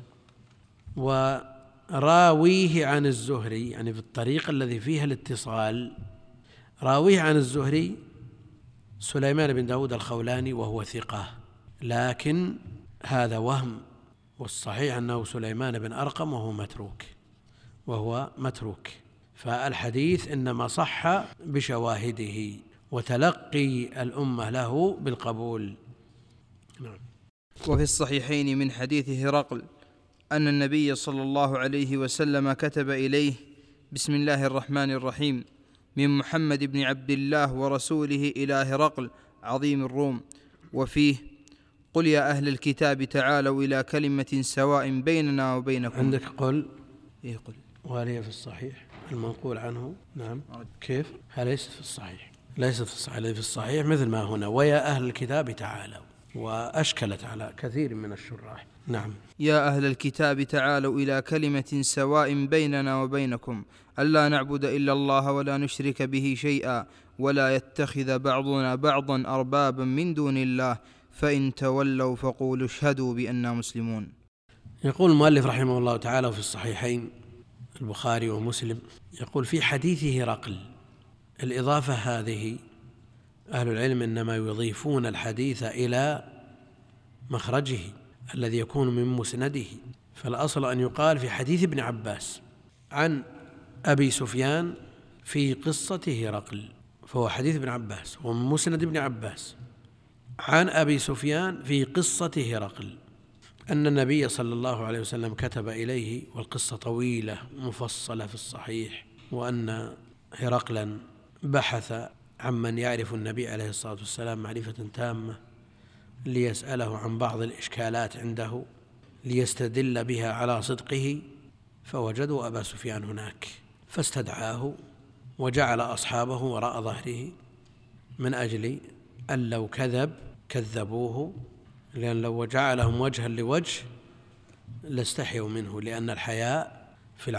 وراويه عن الزهري، يعني في الطريق الذي فيها الاتصال، راويه عن الزهري سليمان بن داود الخولاني وهو ثقة، لكن هذا وهم، والصحيح أنه سليمان بن أرقم وهو متروك. فالحديث إنما صح بشواهده وتلقي الأمة له بالقبول. نعم. وفي الصحيحين من حديث هرقل أن النبي صلى الله عليه وسلم كتب إليه: بسم الله الرحمن الرحيم، من محمد بن عبد الله ورسوله إلى هرقل عظيم الروم. وفيه: قل يا أهل الكتاب تعالوا إلى كلمة سواء بيننا وبينكم. عندك قل؟ إيه قل، وهي في الصحيح المنقول عنه. نعم. كيف؟ ليست في الصحيح، ليست في الصحيح. في الصحيح مثل ما هنا ويا أهل الكتاب تعالوا، وأشكلت على كثير من الشراح. نعم. يا أهل الكتاب تعالوا إلى كلمة سواء بيننا وبينكم ألا نعبد إلا الله ولا نشرك به شيئا ولا يتخذ بعضنا بعضا أربابا من دون الله فإن تولوا فقولوا اشهدوا بأننا مسلمون. يقول المؤلف رحمه الله تعالى في الصحيحين البخاري ومسلم، يقول في حديث هرقل، الإضافة هذه أهل العلم إنما يضيفون الحديث إلى مخرجه الذي يكون من مسنده، فالأصل أن يقال في حديث ابن عباس عن أبي سفيان في قصة هرقل، فهو حديث ابن عباس ومن مسند ابن عباس عن أبي سفيان في قصة هرقل أن النبي صلى الله عليه وسلم كتب إليه، والقصة طويلة مفصلة في الصحيح، وأن هرقلا بحث عمن يعرف النبي عليه الصلاة والسلام معرفة تامة ليسأله عن بعض الإشكالات عنده ليستدل بها على صدقه، فوجدوا أبا سفيان هناك فاستدعاه وجعل أصحابه وراء ظهره من أجل أن لو كذب كذبوه، لأن لو جعلهم وجها لوجه لاستحيوا منه، لأن الحياء في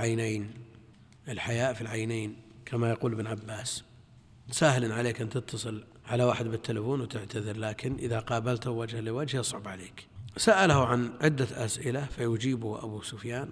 العينين كما يقول ابن عباس. سهل عليك أن تتصل على واحد بالتلفون وتعتذر، لكن إذا قابلته وجها لوجه يصعب عليك. سأله عن عدة أسئلة فيجيبه أبو سفيان،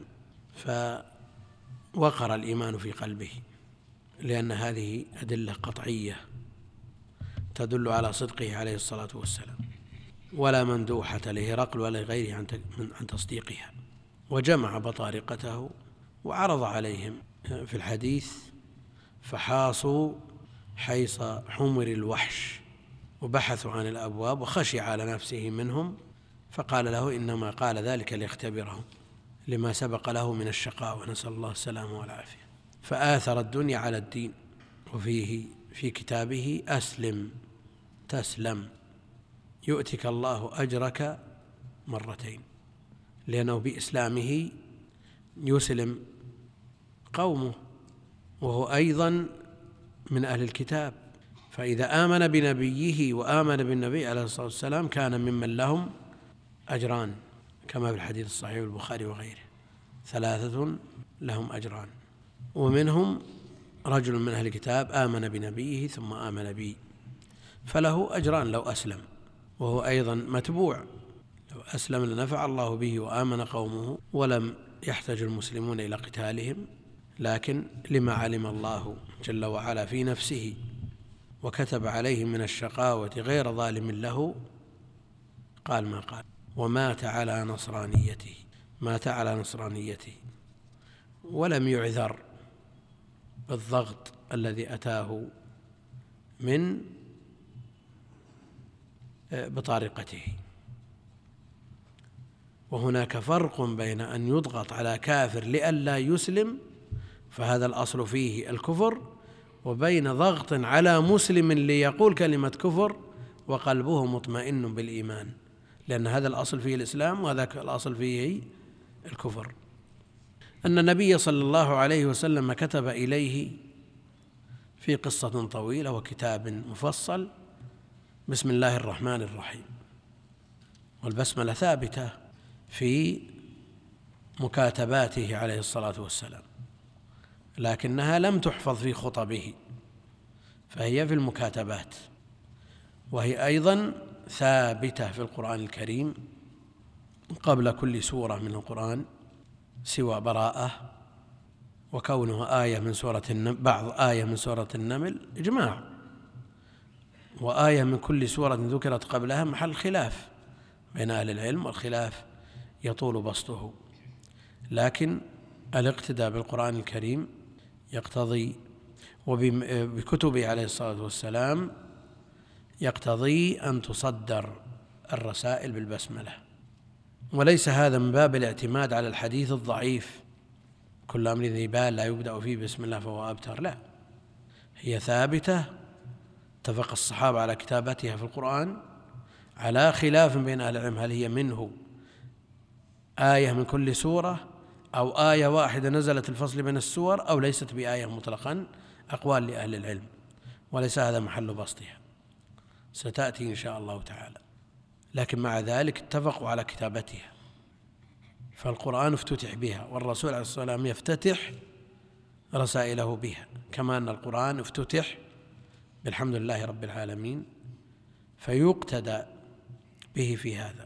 فوقر الإيمان في قلبه، لأن هذه أدلة قطعية تدل على صدقه عليه الصلاة والسلام، ولا مندوحة لهرقل ولا غيره عن تصديقها. وجمع بطارقته وعرض عليهم في الحديث، فحاصوا حيص حمر الوحش وبحثوا عن الأبواب، وخشي على نفسه منهم، فقال له إنما قال ذلك ليختبرهم لما سبق له من الشقاء، ونسأل الله السلامة والعافية. فآثر الدنيا على الدين. وفيه في كتابه: أسلم تسلم يؤتك الله أجرك مرتين، لأنه بإسلامه يسلم قومه وهو أيضا من أهل الكتاب، فإذا آمن بنبيه وآمن بالنبي عليه الصلاة والسلام كان ممن لهم أجران، كما في الحديث الصحيح البخاري وغيره: 3 لهم أجران، ومنهم رجل من أهل الكتاب آمن بنبيه ثم آمن بي، فله أجران لو أسلم، وهو أيضا متبوع، لو أسلم لنفع الله به وآمن قومه ولم يحتج المسلمون إلى قتالهم، لكن لما علم الله جل وعلا في نفسه وكتب عليه من الشقاوة غير ظالم له قال ما قال، ومات على نصرانيته، مات على نصرانيته، ولم يعذر بالضغط الذي أتاه من بطارقته. وهناك فرق بين أن يضغط على كافر لئلا يسلم، فهذا الأصل فيه الكفر، وبين ضغط على مسلم ليقول كلمة كفر وقلبه مطمئن بالإيمان، لأن هذا الأصل فيه الإسلام وهذا الأصل فيه الكفر. أن النبي صلى الله عليه وسلم كتب إليه في قصة طويلة وكتاب مفصل: بسم الله الرحمن الرحيم. والبسملة ثابتة في مكاتباته عليه الصلاة والسلام، لكنها لم تحفظ في خطبه، فهي في المكاتبات، وهي أيضا ثابتة في القرآن الكريم قبل كل سورة من القرآن سوى براءة، وكونها آية من سورة بعض آية من سورة النمل إجماع، وآية من كل سورة ذكرت قبلها محل خلاف بين أهل العلم، والخلاف يطول بسطه، لكن الاقتداء بالقرآن الكريم يقتضي، وبكتبه عليه الصلاة والسلام يقتضي أن تصدر الرسائل بالبسملة، وليس هذا من باب الاعتماد على الحديث الضعيف: كل أمر ذي بال لا يبدأ فيه بسم الله فهو أبتر. لا، هي ثابتة، اتفق الصحابة على كتابتها في القرآن على خلاف بين أهل العلم: هل هي منه آية من كل سورة، أو آية واحدة نزلت الفصل بين السور، أو ليست بآية مطلقا، أقوال لأهل العلم، وليس هذا محل بسطها، ستأتي إن شاء الله تعالى. لكن مع ذلك اتفقوا على كتابتها، فالقرآن افتتح بها، والرسول عليه الصلاة والسلام يفتتح رسائله بها، كما أن القرآن افتتح بالحمد لله رب العالمين، فيقتدى به في هذا.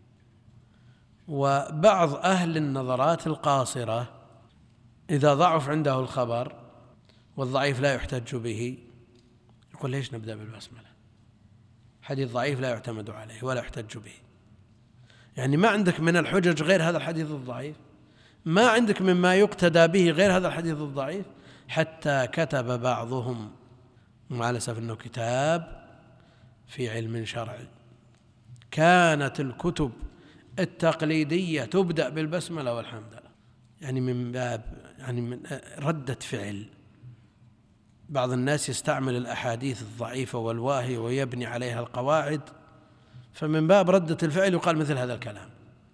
وبعض أهل النظرات القاصرة إذا ضعف عنده الخبر والضعيف لا يحتج به يقول: ليش نبدأ بالبسملة؟ حديث ضعيف لا يعتمد عليه ولا يحتج به. يعني ما عندك من الحجج غير هذا الحديث الضعيف، ما عندك مما يقتدى به غير هذا الحديث الضعيف، حتى كتب بعضهم، مع الأسف أنه كتاب في علم شرعي، كانت الكتب التقليدية تبدأ بالبسملة والحمدلله، يعني من باب من ردة فعل. بعض الناس يستعمل الأحاديث الضعيفة والواهية ويبني عليها القواعد، فمن باب ردة الفعل يقال مثل هذا الكلام.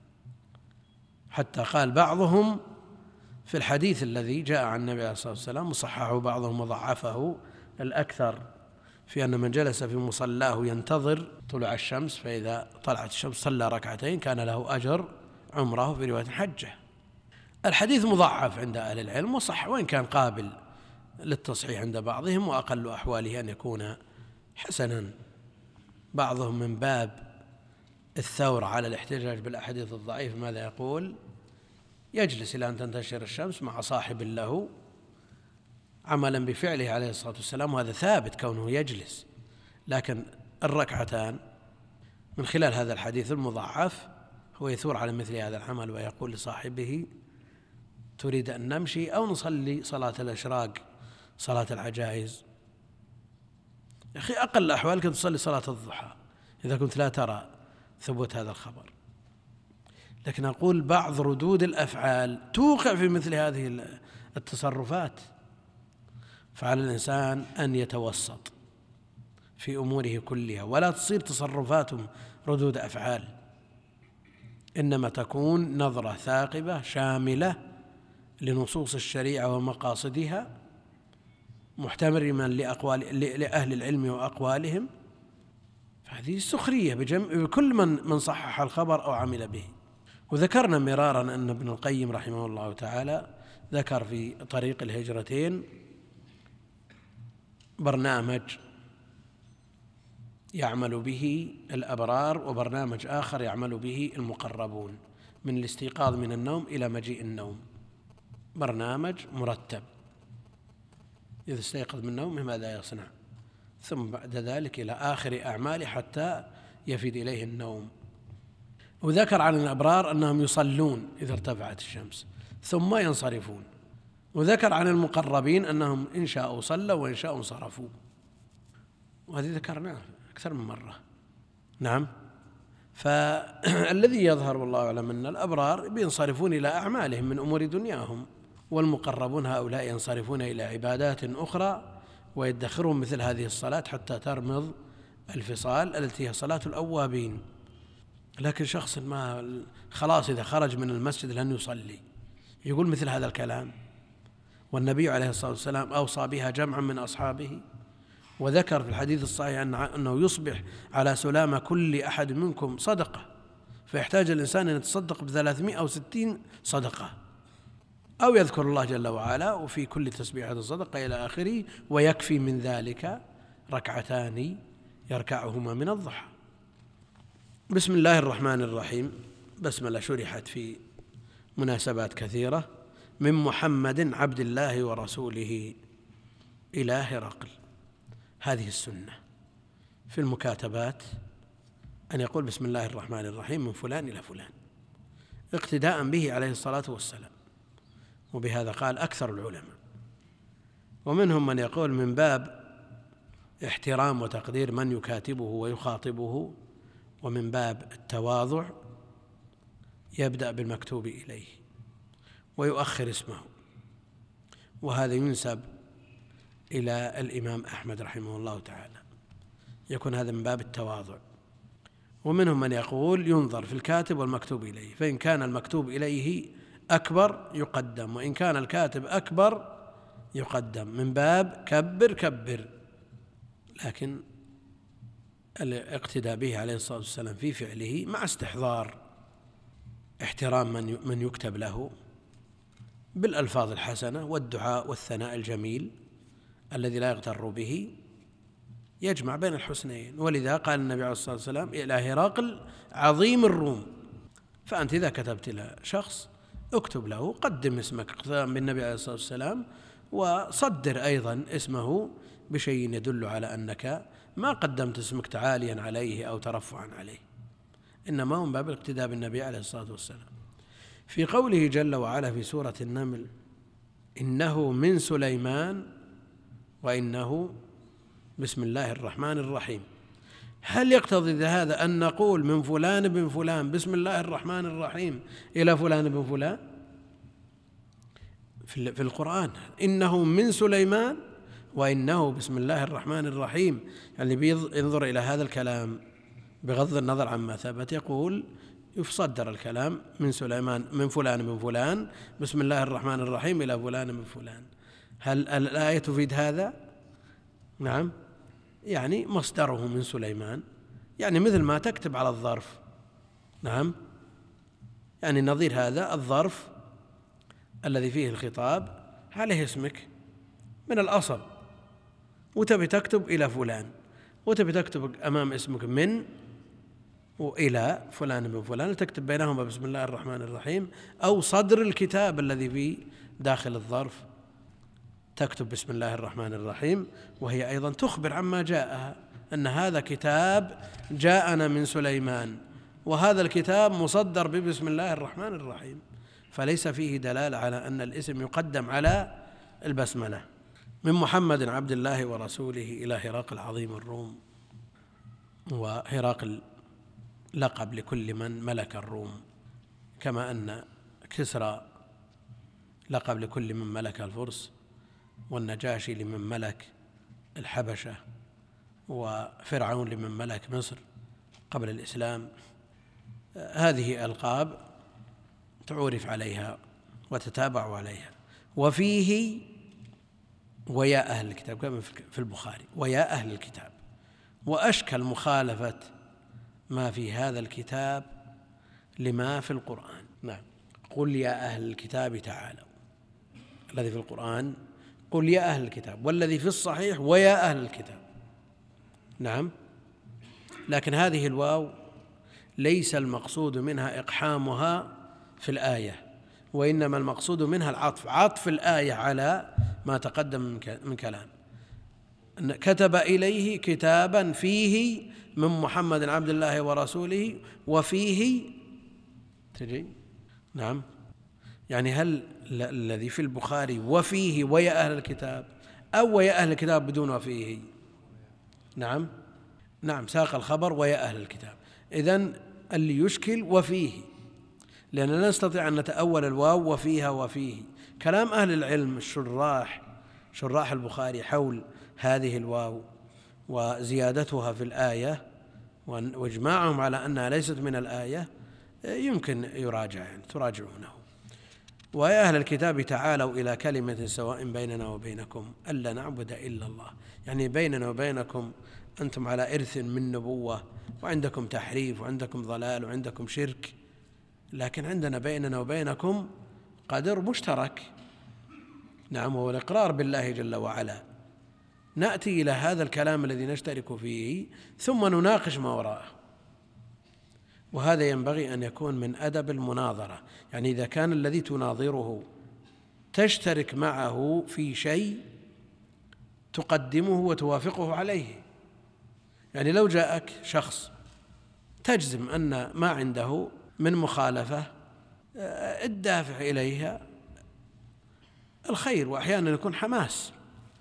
حتى قال بعضهم في الحديث الذي جاء عن النبي عليه الصلاة والسلام، وصححه بعضهم وضعفه الأكثر، في أن من جلس في مصلاه ينتظر طلوع الشمس، فإذا طلعت الشمس صلى ركعتين كان له أجر عمره، في رواية حجة. الحديث مضعف عند أهل العلم وصح، وإن كان قابل للتصحيح عند بعضهم، وأقل أحواله أن يكون حسنا. بعضهم من باب الثورة على الاحتجاج بالأحاديث الضعيف ماذا يقول؟ يجلس إلى أن تنتشر الشمس مع صاحب له عملا بفعله عليه الصلاة والسلام، وهذا ثابت كونه يجلس، لكن الركعتان من خلال هذا الحديث المضعف هو يثور على مثل هذا العمل، ويقول لصاحبه: تريد أن نمشي أو نصلي صلاة الأشراق، صلاة العجائز؟ يا أخي أقل الأحوال كنت تصلي صلاة الضحى إذا كنت لا ترى ثبوت هذا الخبر. لكن أقول بعض ردود الأفعال توقع في مثل هذه التصرفات، فعلى الإنسان أن يتوسط في أموره كلها، ولا تصير تصرفاتهم ردود أفعال. إنما تكون نظرة ثاقبة شاملة لنصوص الشريعة ومقاصدها، محترما لأهل العلم وأقوالهم، فهذه سخرية بكل من صحح الخبر أو عمل به. وذكرنا مرارا أن ابن القيم رحمه الله تعالى ذكر في طريق الهجرتين برنامج يعمل به الأبرار وبرنامج آخر يعمل به المقربون، من الاستيقاظ من النوم إلى مجيء النوم، برنامج مرتب، إذا استيقظ من نومه ماذا يصنع، ثم بعد ذلك إلى آخر أعماله حتى يفيد إليه النوم. وذكر عن الأبرار أنهم يصلون إذا ارتفعت الشمس ثم ينصرفون، وذكر عن المقربين أنهم إن شاءوا صلوا وإن شاءوا انصرفوا، وهذه ذكرناه أكثر من مرة. نعم. فالذي يظهر والله أعلم أن الأبرار بينصرفون إلى أعمالهم من أمور دنياهم، والمقربون هؤلاء ينصرفون إلى عبادات أخرى ويدخرون مثل هذه الصلاة حتى ترمض الفصال التي هي صلاة الأوابين. لكن شخص ما خلاص إذا خرج من المسجد لن يصلي يقول مثل هذا الكلام، والنبي عليه الصلاة والسلام أوصى بها جمعا من أصحابه، وذكر في الحديث الصحيح أنه يصبح على سلامة كل أحد منكم صدقة، فيحتاج الإنسان أن يتصدق ب360 صدقة، أو يذكر الله جل وعلا وفي كل تسبيحة صدقة إلى آخره، ويكفي من ذلك ركعتان يركعهما من الضحى. بسم الله الرحمن الرحيم. بسملة شرحت في مناسبات كثيرة. من محمد عبد الله ورسوله إلى هرقل. هذه السنة في المكاتبات أن يقول بسم الله الرحمن الرحيم من فلان إلى فلان، اقتداء به عليه الصلاة والسلام، وبهذا قال أكثر العلماء. ومنهم من يقول من باب احترام وتقدير من يكاتبه ويخاطبه، ومن باب التواضع يبدأ بالمكتوب إليه ويؤخر اسمه، وهذا ينسب إلى الإمام أحمد رحمه الله تعالى، يكون هذا من باب التواضع. ومنهم من يقول ينظر في الكاتب والمكتوب إليه، فإن كان المكتوب إليه أكبر يقدم، وإن كان الكاتب أكبر يقدم، من باب كبر كبر. لكن الاقتداء به عليه الصلاة والسلام في فعله مع استحضار احترام من يكتب له بالألفاظ الحسنة والدعاء والثناء الجميل الذي لا يغتر به، يجمع بين الحسنين. ولذا قال النبي عليه الصلاة والسلام إلى هرقل عظيم الروم. فأنت إذا كتبت إلى شخص اكتب له، قدم اسمك اقتداء بالنبي عليه الصلاة والسلام، وصدر أيضا اسمه بشيء يدل على أنك ما قدمت اسمك تعاليا عليه أو ترفعا عليه، إنما هم باب الاقتداء بالنبي عليه الصلاة والسلام. في قوله جل وعلا في سورة النمل إنه من سليمان وإنه بسم الله الرحمن الرحيم، هل يقتضي هذا أن نقول من فلان بن فلان بسم الله الرحمن الرحيم إلى فلان بن فلان؟ في القرآن إنه من سليمان وإنه بسم الله الرحمن الرحيم، يعني بينظر إلى هذا الكلام بغض النظر عما ثبت، يقول يصدر الكلام من سليمان من فلان بن فلان بسم الله الرحمن الرحيم إلى فلان بن فلان. هل الآية تفيد هذا؟ نعم، يعني مصدره من سليمان، يعني مثل ما تكتب على الظرف. نعم، يعني نظير هذا الظرف الذي فيه الخطاب عليه اسمك من الأصل، وتبي تكتب إلى فلان، وتبي تكتب أمام اسمك من وإلى فلان بن فلان، تكتب بينهما بسم الله الرحمن الرحيم، أو صدر الكتاب الذي في داخل الظرف تكتب بسم الله الرحمن الرحيم، وهي أيضا تخبر عما جاءها أن هذا كتاب جاءنا من سليمان، وهذا الكتاب مصدر ببسم الله الرحمن الرحيم، فليس فيه دلالة على أن الاسم يقدم على البسملة. من محمد عبد الله ورسوله إلى هرقل عظيم الروم. وهرقل لقب لكل من ملك الروم، كما أن كسرى لقب لكل من ملك الفرس، والنجاشي لمن ملك الحبشة، وفرعون لمن ملك مصر قبل الإسلام، هذه ألقاب تعرف عليها وتتابع عليها. وفيه ويا أهل الكتاب كما في البخاري ويا أهل الكتاب، وأشكل مخالفة ما في هذا الكتاب لما في القرآن. نعم، قل يا أهل الكتاب تعالوا، الذي في القرآن قل يا أهل الكتاب، والذي في الصحيح ويا أهل الكتاب. نعم، لكن هذه الواو ليس المقصود منها إقحامها في الآية، وإنما المقصود منها العطف، عطف الآية على ما تقدم من كلام. كتب إليه كتابا فيه من محمد عبد الله ورسوله وفيه تجي. نعم، يعني هل الذي في البخاري وفيه ويا أهل الكتاب أو ويا أهل الكتاب بدون وفيه؟ نعم، ساق الخبر ويا أهل الكتاب. إذن اللي يشكل وفيه، لأننا لا نستطيع أن نتأول الواو وفيها وفيه. كلام أهل العلم شراح البخاري حول هذه الواو وزيادتها في الآية واجماعهم على أنها ليست من الآية يمكن يراجع، يعني تراجعونه. ويا أهل الكتاب تعالوا إلى كلمة سواء بيننا وبينكم ألا نعبد إلا الله، يعني بيننا وبينكم أنتم على إرث من نبوة، وعندكم تحريف وعندكم ضلال وعندكم شرك، لكن عندنا بيننا وبينكم قدر مشترك. نعم، هو الإقرار بالله جل وعلا. نأتي إلى هذا الكلام الذي نشترك فيه ثم نناقش ما وراءه، وهذا ينبغي أن يكون من أدب المناظرة. يعني إذا كان الذي تناظره تشترك معه في شيء تقدمه وتوافقه عليه، يعني لو جاءك شخص تجزم أن ما عنده من مخالفة الدافع إليها الخير، وأحيانا يكون حماس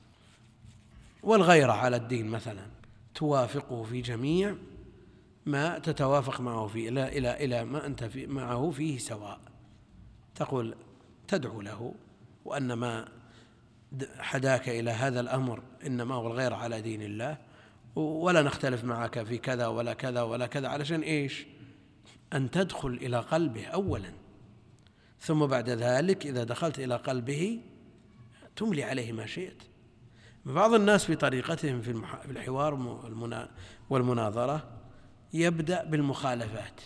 والغيرة على الدين مثلا، توافقه في جميع ما تتوافق معه فيه إلى ما أنت معه فيه سواء، تقول تدعو له وأن ما حداك إلى هذا الأمر إنما هو الغير على دين الله، ولا نختلف معك في كذا ولا كذا ولا كذا، علشان إيش؟ أن تدخل إلى قلبه أولا، ثم بعد ذلك إذا دخلت إلى قلبه تملي عليه ما شئت. بعض الناس في طريقتهم في الحوار والمناظرة يبدأ بالمخالفات،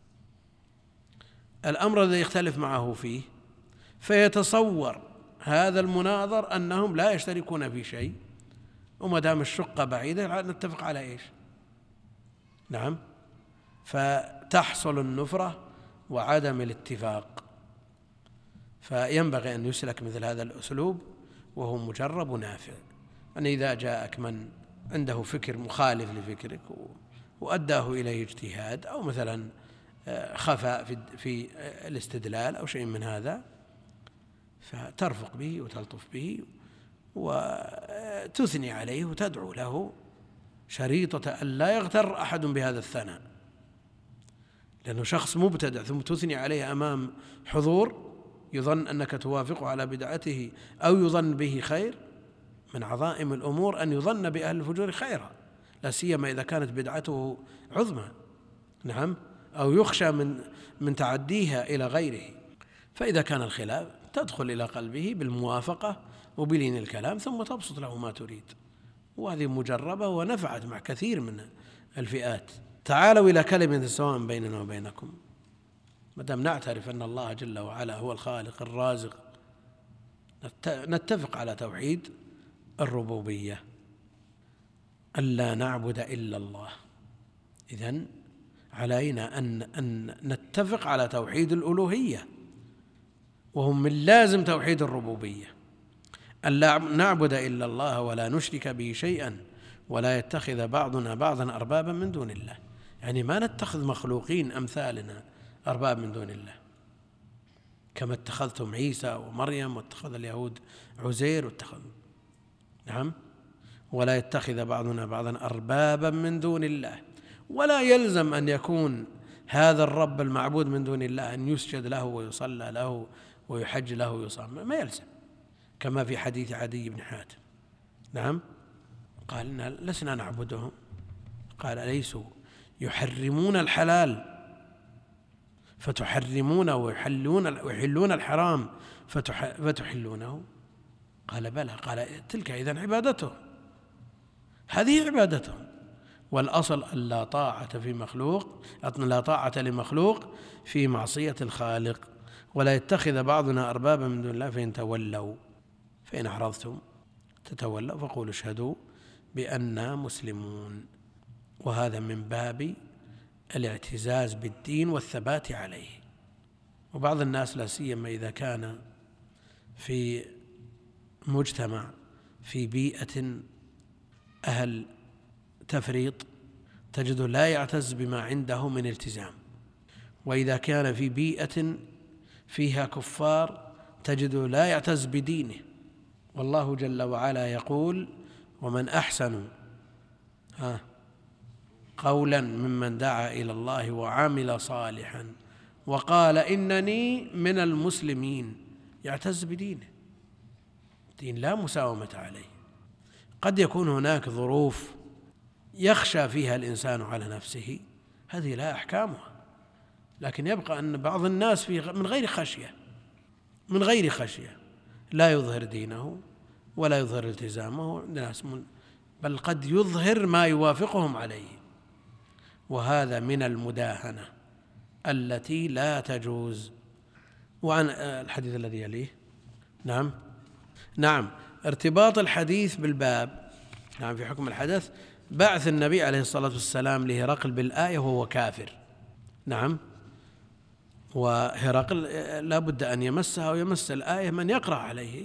الأمر الذي يختلف معه فيه، فيتصور هذا المناظر أنهم لا يشتركون في شيء، وما دام الشقة بعيدة نتفق على إيش؟ نعم، فتحصل النفرة وعدم الاتفاق. فينبغي أن يسلك مثل هذا الأسلوب وهو مجرب ونافع. أن إذا جاءك من عنده فكر مخالف لفكرك وأداه إليه اجتهاد أو مثلا خفاء في الاستدلال أو شيء من هذا، فترفق به وتلطف به وتثني عليه وتدعو له شريطة أن لا يغتر أحد بهذا الثناء، لأنه شخص مبتدع ثم تثني عليه أمام حضور يظن أنك توافقه على بدعته أو يظن به خير. من عظائم الأمور أن يظن بأهل الفجور خيرا، لا سيما إذا كانت بدعته عظمى. نعم، أو يخشى من تعديها إلى غيره. فإذا كان الخلاف تدخل إلى قلبه بالموافقة وبلين الكلام ثم تبسط له ما تريد، وهذه مجربة ونفعت مع كثير من الفئات. تعالوا إلى كلمة سواء بيننا وبينكم، ما دام نعترف أن الله جل وعلا هو الخالق الرازق نتفق على توحيد الربوبية، ألا نعبد إلا الله. إذن علينا أن نتفق على توحيد الألوهية، وهم من لازم توحيد الربوبية، ألا نعبد إلا الله ولا نشرك به شيئا ولا يتخذ بعضنا بعضا أربابا من دون الله، يعني ما نتخذ مخلوقين أمثالنا أرباب من دون الله، كما اتخذتم عيسى ومريم واتخذ اليهود عزير واتخذوا. نعم، ولا يتخذ بعضنا بعضا أربابا من دون الله، ولا يلزم أن يكون هذا الرب المعبود من دون الله أن يسجد له ويصلى له ويحج له ويصام، ما يلزم، كما في حديث عدي بن حاتم. نعم، قال إن لسنا نعبدهم، قال أليسوا يحرمون الحلال فتحرمونه ويحلون الحرام فتحلونه؟ قال بلى. قال تلك إذن عبادته، هذه عبادته. والأصل أن لا طاعة لمخلوق في معصية الخالق. ولا يتخذ بعضنا أربابا من دون الله فإن تولوا، فإن أعرضتم تتولوا فقولوا اشهدوا بأننا مسلمون. وهذا من باب الاعتزاز بالدين والثبات عليه. وبعض الناس لا سيما إذا كان في مجتمع في بيئة أهل تفريط تجده لا يعتز بما عنده من التزام، وإذا كان في بيئة فيها كفار تجده لا يعتز بدينه. والله جل وعلا يقول: ومن أحسن قولا ممن دعا إلى الله وعمل صالحا وقال إنني من المسلمين. يعتز بدينه، دين لا مساومة عليه. قد يكون هناك ظروف يخشى فيها الإنسان على نفسه، هذه لا أحكامها، لكن يبقى أن بعض الناس من غير خشية لا يظهر دينه ولا يظهر التزامه، بل قد يظهر ما يوافقهم عليه، وهذا من المداهنة التي لا تجوز. وعن الحديث الذي يليه نعم ارتباط الحديث بالباب في حكم الحدث بعث النبي عليه الصلاة والسلام لهرقل بالآية وهو كافر. وهرقل لا بد أن يمسها ويمس الآية من يقرأ عليه.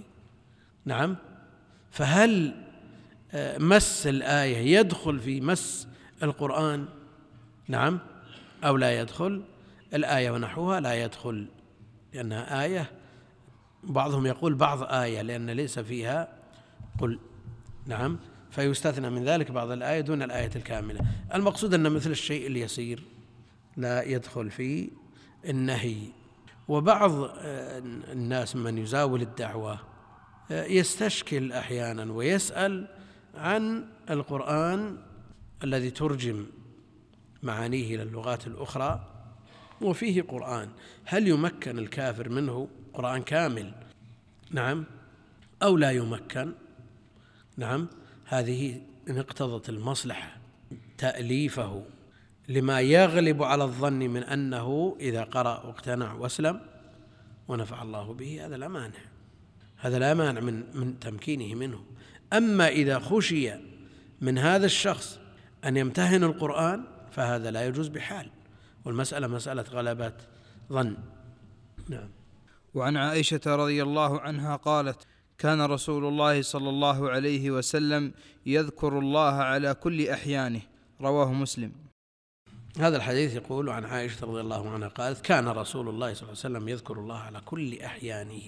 فهل مس الآية يدخل في مس القرآن أو لا يدخل؟ الآية ونحوها لا يدخل، لأنها آية، بعضهم يقول بعض آية لأن ليس فيها قل، فيستثنى من ذلك بعض الآية دون الآية الكاملة. المقصود أن مثل الشيء اليسير لا يدخل في النهي. وبعض الناس من يزاول الدعوة يستشكل أحيانا ويسأل عن القرآن الذي ترجم معانيه إلى اللغات الأخرى وفيه قرآن، هل يمكن الكافر منه قرآن كامل أو لا يمكن؟ هذه إن اقتضت المصلحة تأليفه لما يغلب على الظن من أنه إذا قرأ واقتنع واسلم ونفع الله به، هذا لا مانع من تمكينه منه. أما إذا خشي من هذا الشخص أن يمتهن القرآن فهذا لا يجوز بحال، والمسألة مسألة غلبة ظن. وعن عائشة رضي الله عنها قالت: كان رسول الله صلى الله عليه وسلم يذكر الله على كل أحيانه، رواه مسلم. هذا الحديث يقول عن عائشة رضي الله عنها قالت: كان رسول الله صلى الله عليه وسلم يذكر الله على كل أحيانه.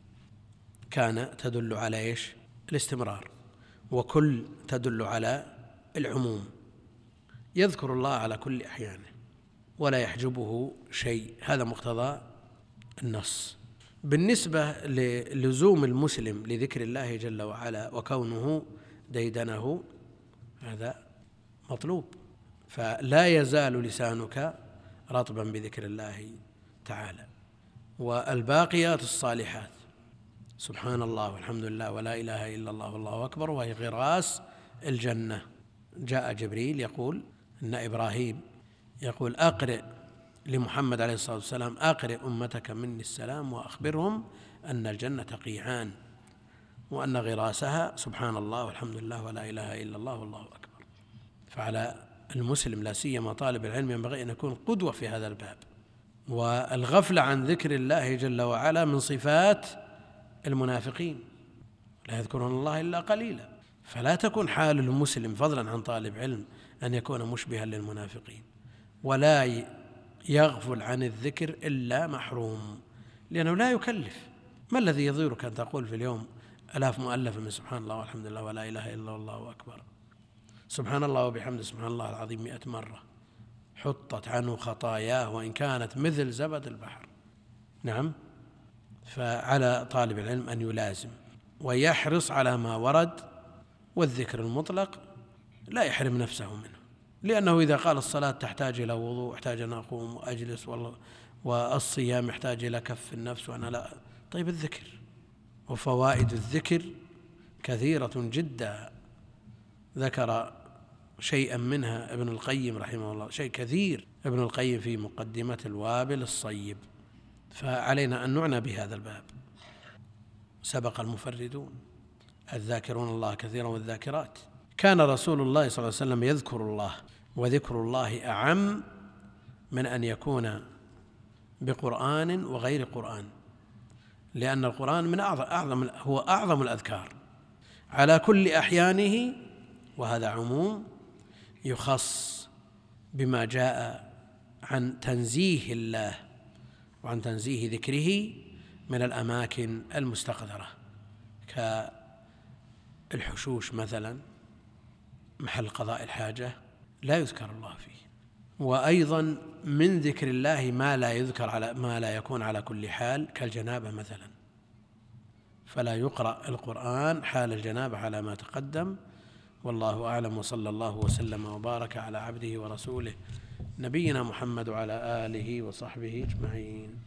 كان تدل على إيش؟ الاستمرار، وكل تدل على العموم. يذكر الله على كل أحيانه ولا يحجبه شيء، هذا مقتضى النص. بالنسبة للزوم المسلم لذكر الله جل وعلا وكونه ديدنه، هذا مطلوب، فلا يزال لسانك رطبا بذكر الله تعالى. والباقيات الصالحات سبحان الله والحمد لله ولا إله إلا الله والله أكبر، وهي غراس الجنة. جاء جبريل يقول إن إبراهيم يقول: أقرئ لمحمد عليه الصلاة والسلام، أقرئ أمتك مني السلام وأخبرهم أن الجنة قيعان وأن غراسها سبحان الله والحمد لله ولا إله إلا الله والله أكبر. فعلى المسلم لا سيما طالب العلم ينبغي أن يكون قدوة في هذا الباب. والغفلة عن ذكر الله جل وعلا من صفات المنافقين، لا يذكرون الله إلا قليلا. فلا تكون حال المسلم فضلا عن طالب علم أن يكون مشبها للمنافقين، ولا يغفل عن الذكر إلا محروم، لأنه لا يكلف. ما الذي يضيرك أن تقول في اليوم 1000 مؤلفة من سبحان الله والحمد لله ولا إله إلا الله أكبر، سبحان الله وبحمده سبحان الله العظيم 100 مرة، حطت عنه خطاياه وإن كانت مثل زبد البحر. فعلى طالب العلم أن يلازم ويحرص على ما ورد، والذكر المطلق لا يحرم نفسه منه، لأنه إذا قال الصلاة تحتاج إلى وضوء، احتاج أن أقوم وأجلس والصيام يحتاج إلى كف النفس وأنا لا. طيب الذكر وفوائد الذكر كثيرة جدا، ذكر شيئا منها ابن القيم رحمه الله، شيء كثير ابن القيم في مقدمة الوابل الصيب، فعلينا أن نعنى بهذا الباب. سبق المفردون الذاكرون الله كثيرا والذاكرات. كان رسول الله صلى الله عليه وسلم يذكر الله، وذكر الله أعم من أن يكون بقرآن وغير قرآن، لأن القرآن من هو أعظم الأذكار على كل أحيانه، وهذا عموم يخص بما جاء عن تنزيه الله وعن تنزيه ذكره من الأماكن المستقذرة كالحشوش مثلا، محل قضاء الحاجة لا يذكر الله فيه. وأيضا من ذكر الله ما لا يكون على كل حال، كالجنابة مثلا، فلا يقرأ القرآن حال الجنابة على ما تقدم. والله أعلم، وصلى الله وسلم وبارك على عبده ورسوله نبينا محمد وعلى آله وصحبه أجمعين.